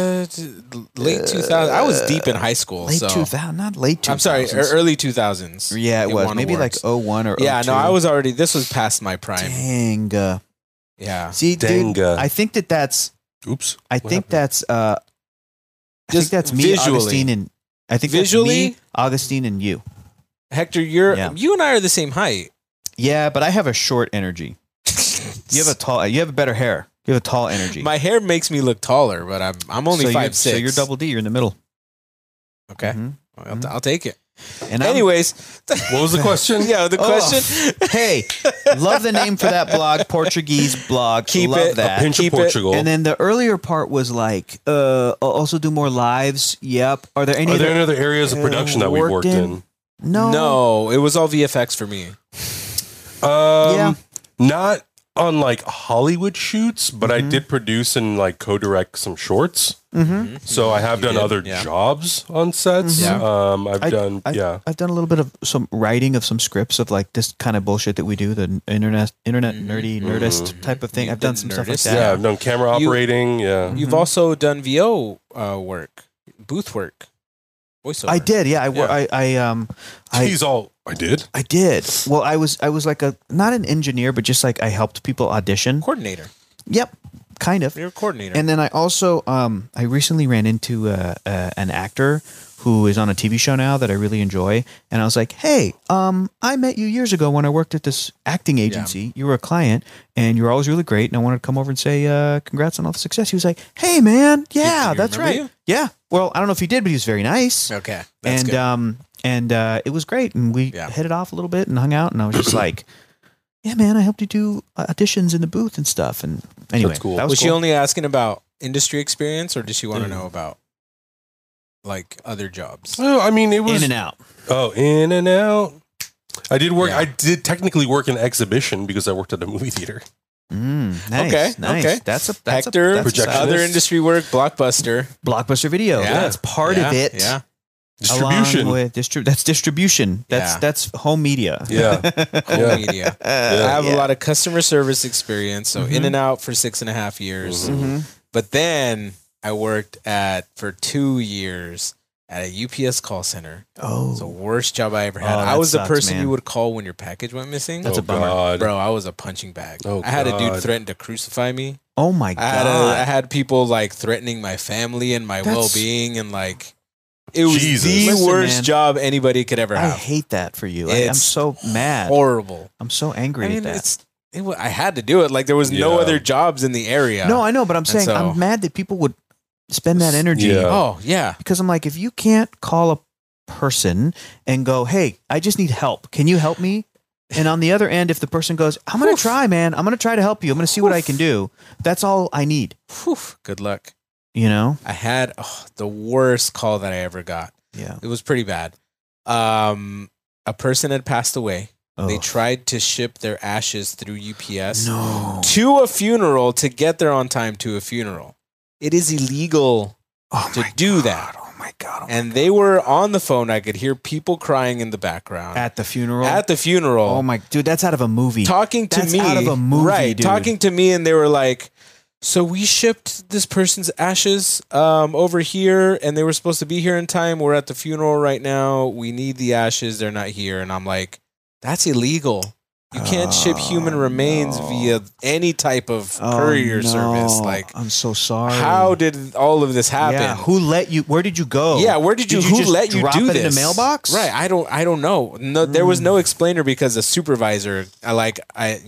Late 2000s. I was deep in high school. Late 2000, not late 2000s. I'm sorry, early 2000s. Yeah, it was. Maybe like 01 or 02. Yeah, no, I was already, this was past my prime. Dang. Yeah. See, dude, I think that's... Oops. I think that's me, visually. Augustine, and... I think visually, that's me, Augustine, and you. Hector, you and I are the same height. Yeah, but I have a short energy. You have a better hair. You have a tall energy. My hair makes me look taller, but I'm only 5'6". So you're Double D. You're in the middle. Okay. Mm-hmm. I'll take it. And anyways, what was the question? Yeah, the question. Hey, love the name for that blog, Portuguese blog. Keep love it. that. A pinch of Portugal. And then the earlier part was like, also do more lives. Yep. Are there any other areas of production that we've worked in? No, it was all VFX for me. Not on like Hollywood shoots, but I did produce and like co-direct some shorts. Mm-hmm. So I have done other jobs on sets. Yeah. I've done a little bit of some writing of some scripts of like this kind of bullshit that we do, the internet nerdy nerdist type of thing. I've done some stuff like that. Yeah, I've done camera operating. You've also done VO work, booth work, voiceover. I did. Yeah, I did. Well, I was like not an engineer, but just like I helped people audition. Coordinator. Yep, kind of. You're a coordinator. And then I also I recently ran into an actor who is on a TV show now that I really enjoy, and I was like, "Hey, I met you years ago when I worked at this acting agency. Yeah. You were a client, and you were always really great, and I wanted to come over and say congrats on all the success." He was like, "Hey, man, yeah, that's right. You? Yeah. Well, I don't know if he did, but he was very nice. Okay, that's good. And it was great, and we hit it off a little bit and hung out, and I was just like, yeah, man, I helped you do auditions in the booth and stuff. And anyway, that's cool. Was she only asking about industry experience, or did she want to know about like other jobs? Oh, I mean, it was in and out. Oh, in and out. I did work. Yeah. I did technically work in exhibition because I worked at a movie theater. Nice, okay, nice. Okay. That's Hector, other industry work, Blockbuster Video. Yeah. That's part of it. Yeah. Distribution. That's distribution. That's home media. Yeah. Home media. I have a lot of customer service experience. So in and out for 6.5 years. But then I worked for 2 years at a UPS call center. Oh, it's the worst job I ever had. I was the person you would call when your package went missing. That's a bummer, bro. I was a punching bag. I had a dude threaten to crucify me. Oh my god! I had people like threatening my family and my well-being, and like it was the worst job anybody could ever have. I hate that for you. I'm so mad. Horrible. I'm so angry at that. I had to do it. Like there was no other jobs in the area. No, I know, but I'm saying I'm mad that people would spend that energy. Yeah. Oh, yeah. Because I'm like, if you can't call a person and go, hey, I just need help. Can you help me? And on the other end, if the person goes, I'm going to try, man. I'm going to try to help you. I'm going to see what I can do. That's all I need. Good luck. You know? I had the worst call that I ever got. Yeah. It was pretty bad. A person had passed away. They tried to ship their ashes through UPS to a funeral to get there on time to a funeral. It is illegal to do that. Oh my God. And they were on the phone. I could hear people crying in the background. At the funeral? At the funeral. Oh my, dude, that's out of a movie. Talking to me. Out of a movie, right. Dude. Talking to me, and they were like, so we shipped this person's ashes over here, and they were supposed to be here in time. We're at the funeral right now. We need the ashes. They're not here. And I'm like, that's illegal. You can't ship human remains via any type of courier service. Like, I'm so sorry. How did all of this happen? Yeah, who let you? Where did you go? Yeah, who let you drop do it this? in the mailbox? Right, I don't know. No, there was no explainer because the supervisor. We had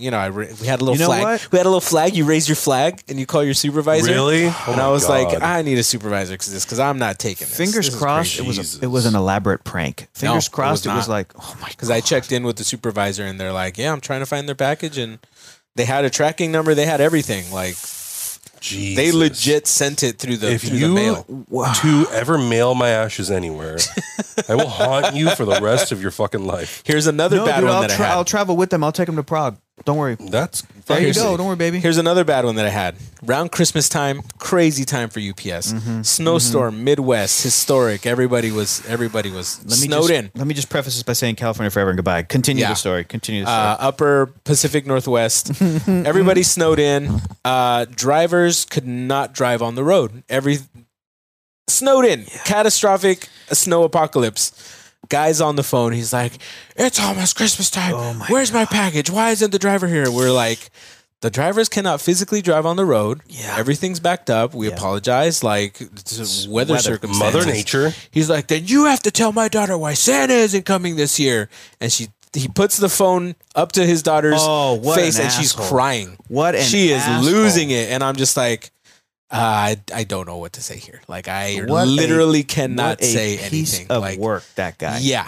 a little flag. What? We had a little flag. You raise your flag and you call your supervisor. Really? And I was like, I need a supervisor because I'm not taking this. Fingers crossed. It was an elaborate prank. Fingers crossed. It was like, oh my god. Because I checked in with the supervisor and they're like, yeah, I'm trying to find their package, and they had a tracking number. They had everything. Like, Jesus. They legit sent it through the mail. To ever mail my ashes anywhere, I will haunt you for the rest of your fucking life. Here's another bad one that I had. I'll travel with them. I'll take them to Prague. Don't worry. There you go. Don't worry, baby. Here's another bad one that I had. Around Christmas time, crazy time for UPS. Snowstorm, Midwest, historic. Everybody was snowed in. Let me just preface this by saying California forever and goodbye. Continue the story. Upper Pacific Northwest. Everybody snowed in. Drivers could not drive on the road. Snowed in. Yeah. Catastrophic snow apocalypse. Guy's on the phone. He's like, it's almost Christmas time. Where's my package? Why isn't the driver here? We're like, the drivers cannot physically drive on the road. Yeah. Everything's backed up. We apologize. Like, weather circumstances. Mother Nature. He's like, then you have to tell my daughter why Santa isn't coming this year. And he puts the phone up to his daughter's face and she's crying. She is losing it. And I'm just like, I don't know what to say here. Like, I literally cannot say anything. Piece of work, that guy. Yeah.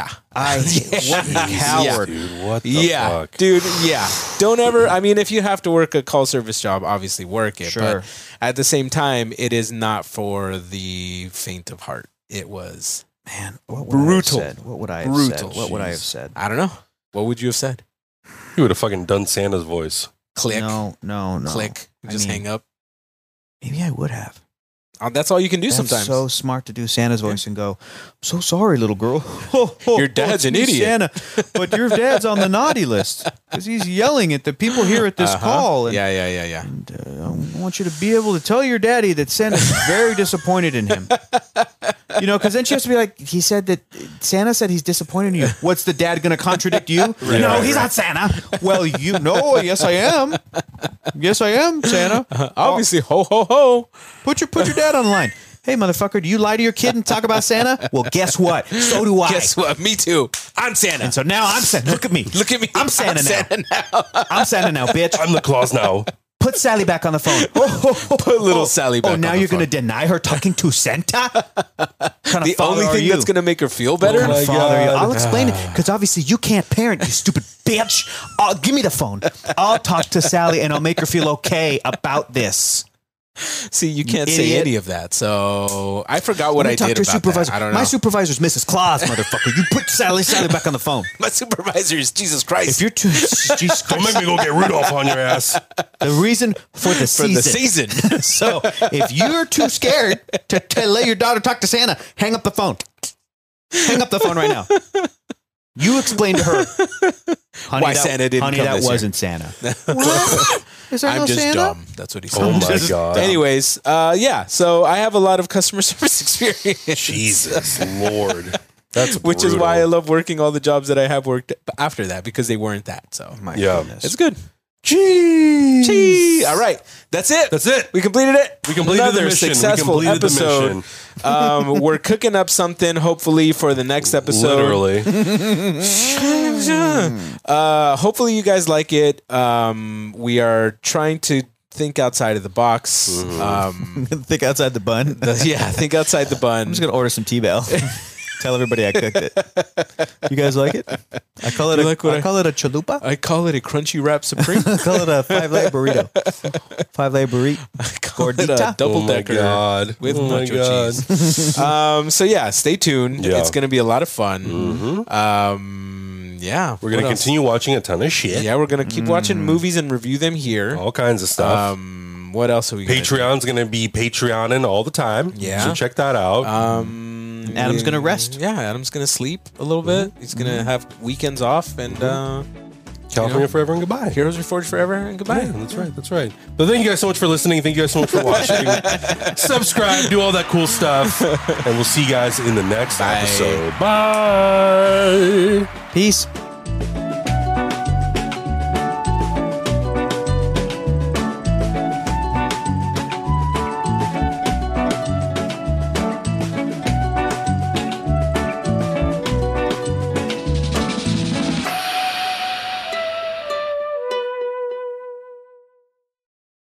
What a coward. Dude, what the fuck? Dude, yeah. Don't ever, if you have to work a call service job, obviously work it. Sure. But at the same time, it is not for the faint of heart. It was, brutal. What would I have said? What would I have said? I don't know. What would you have said? You would have fucking done Santa's voice. Click. No. Click. Just hang up. Maybe I would have. That's all you can do sometimes. So smart to do Santa's voice and go, I'm so sorry, little girl. Your dad's an idiot. Santa, but your dad's on the naughty list because he's yelling at the people here at this call. And, yeah. And, I want you to be able to tell your daddy that Santa's very disappointed in him. Because then she has to be like, Santa said he's disappointed in you. What's the dad going to contradict you? No, he's not Santa. Well, yes, I am. Yes, I am, Santa. Obviously, ho, ho, ho. Put your dad on the line. Hey, motherfucker, do you lie to your kid and talk about Santa? Well, guess what? So do I. Guess what? Me too. I'm Santa. And so now I'm Santa. Look at me. I'm Santa now. I'm Santa now, bitch. I'm the Claus now. Put Sally back on the phone. Put little Sally back on the phone. Oh, now you're going to deny her talking to Santa? The only thing that's going to make her feel better? What kind of father are you? I'll explain it, because obviously you can't parent, you stupid bitch. Give me the phone. I'll talk to Sally, and I'll make her feel okay about this. See, you can't say any of that. So I forgot what I did about that. I don't know. My supervisor's Mrs. Claus, motherfucker. You put Sally back on the phone. My supervisor is Jesus Christ. If you're too, Jesus Christ. Don't make me go get Rudolph on your ass. The reason for the season. So if you're too scared to let your daughter talk to Santa, hang up the phone. Hang up the phone right now. You explain to her, honey, why Santa didn't come that this wasn't year. Santa. What? Is there I'm no just Santa? dumb. That's what he said. Oh my God. Anyways, yeah. So I have a lot of customer service experience. Jesus Lord. That's which is why I love working all the jobs that I have worked after that, because they weren't that. So goodness. It's good. Jeez. All right. That's it. That's it. We completed it. We completed another the mission. successful episode. We're cooking up something hopefully for the next episode. Literally. Hopefully you guys like it. We are trying to think outside of the box. Think outside the bun. Think outside the bun. I'm just gonna order some T-Bell. Tell everybody I cooked it. You guys like it? I call it I call it a chalupa. I call it a crunchy wrap supreme. I call it a 5-layer burrito. 5-layer burrito. I call it a double decker with nacho cheese. So yeah, stay tuned. Yeah. It's going to be a lot of fun. Yeah, we're going to continue watching a ton of shit. Yeah, we're going to keep watching movies and review them here. All kinds of stuff. What else are we? Patreon's going to be Patreoning all the time. Yeah, so check that out. Adam's gonna rest. Yeah, Adam's gonna sleep a little bit. He's gonna have weekends off and California forever and goodbye. Heroes Reforged forever and goodbye. Yeah, that's right. That's right. But thank you guys so much for listening. Thank you guys so much for watching. Subscribe, do all that cool stuff, and we'll see you guys in the next episode. Bye. Peace.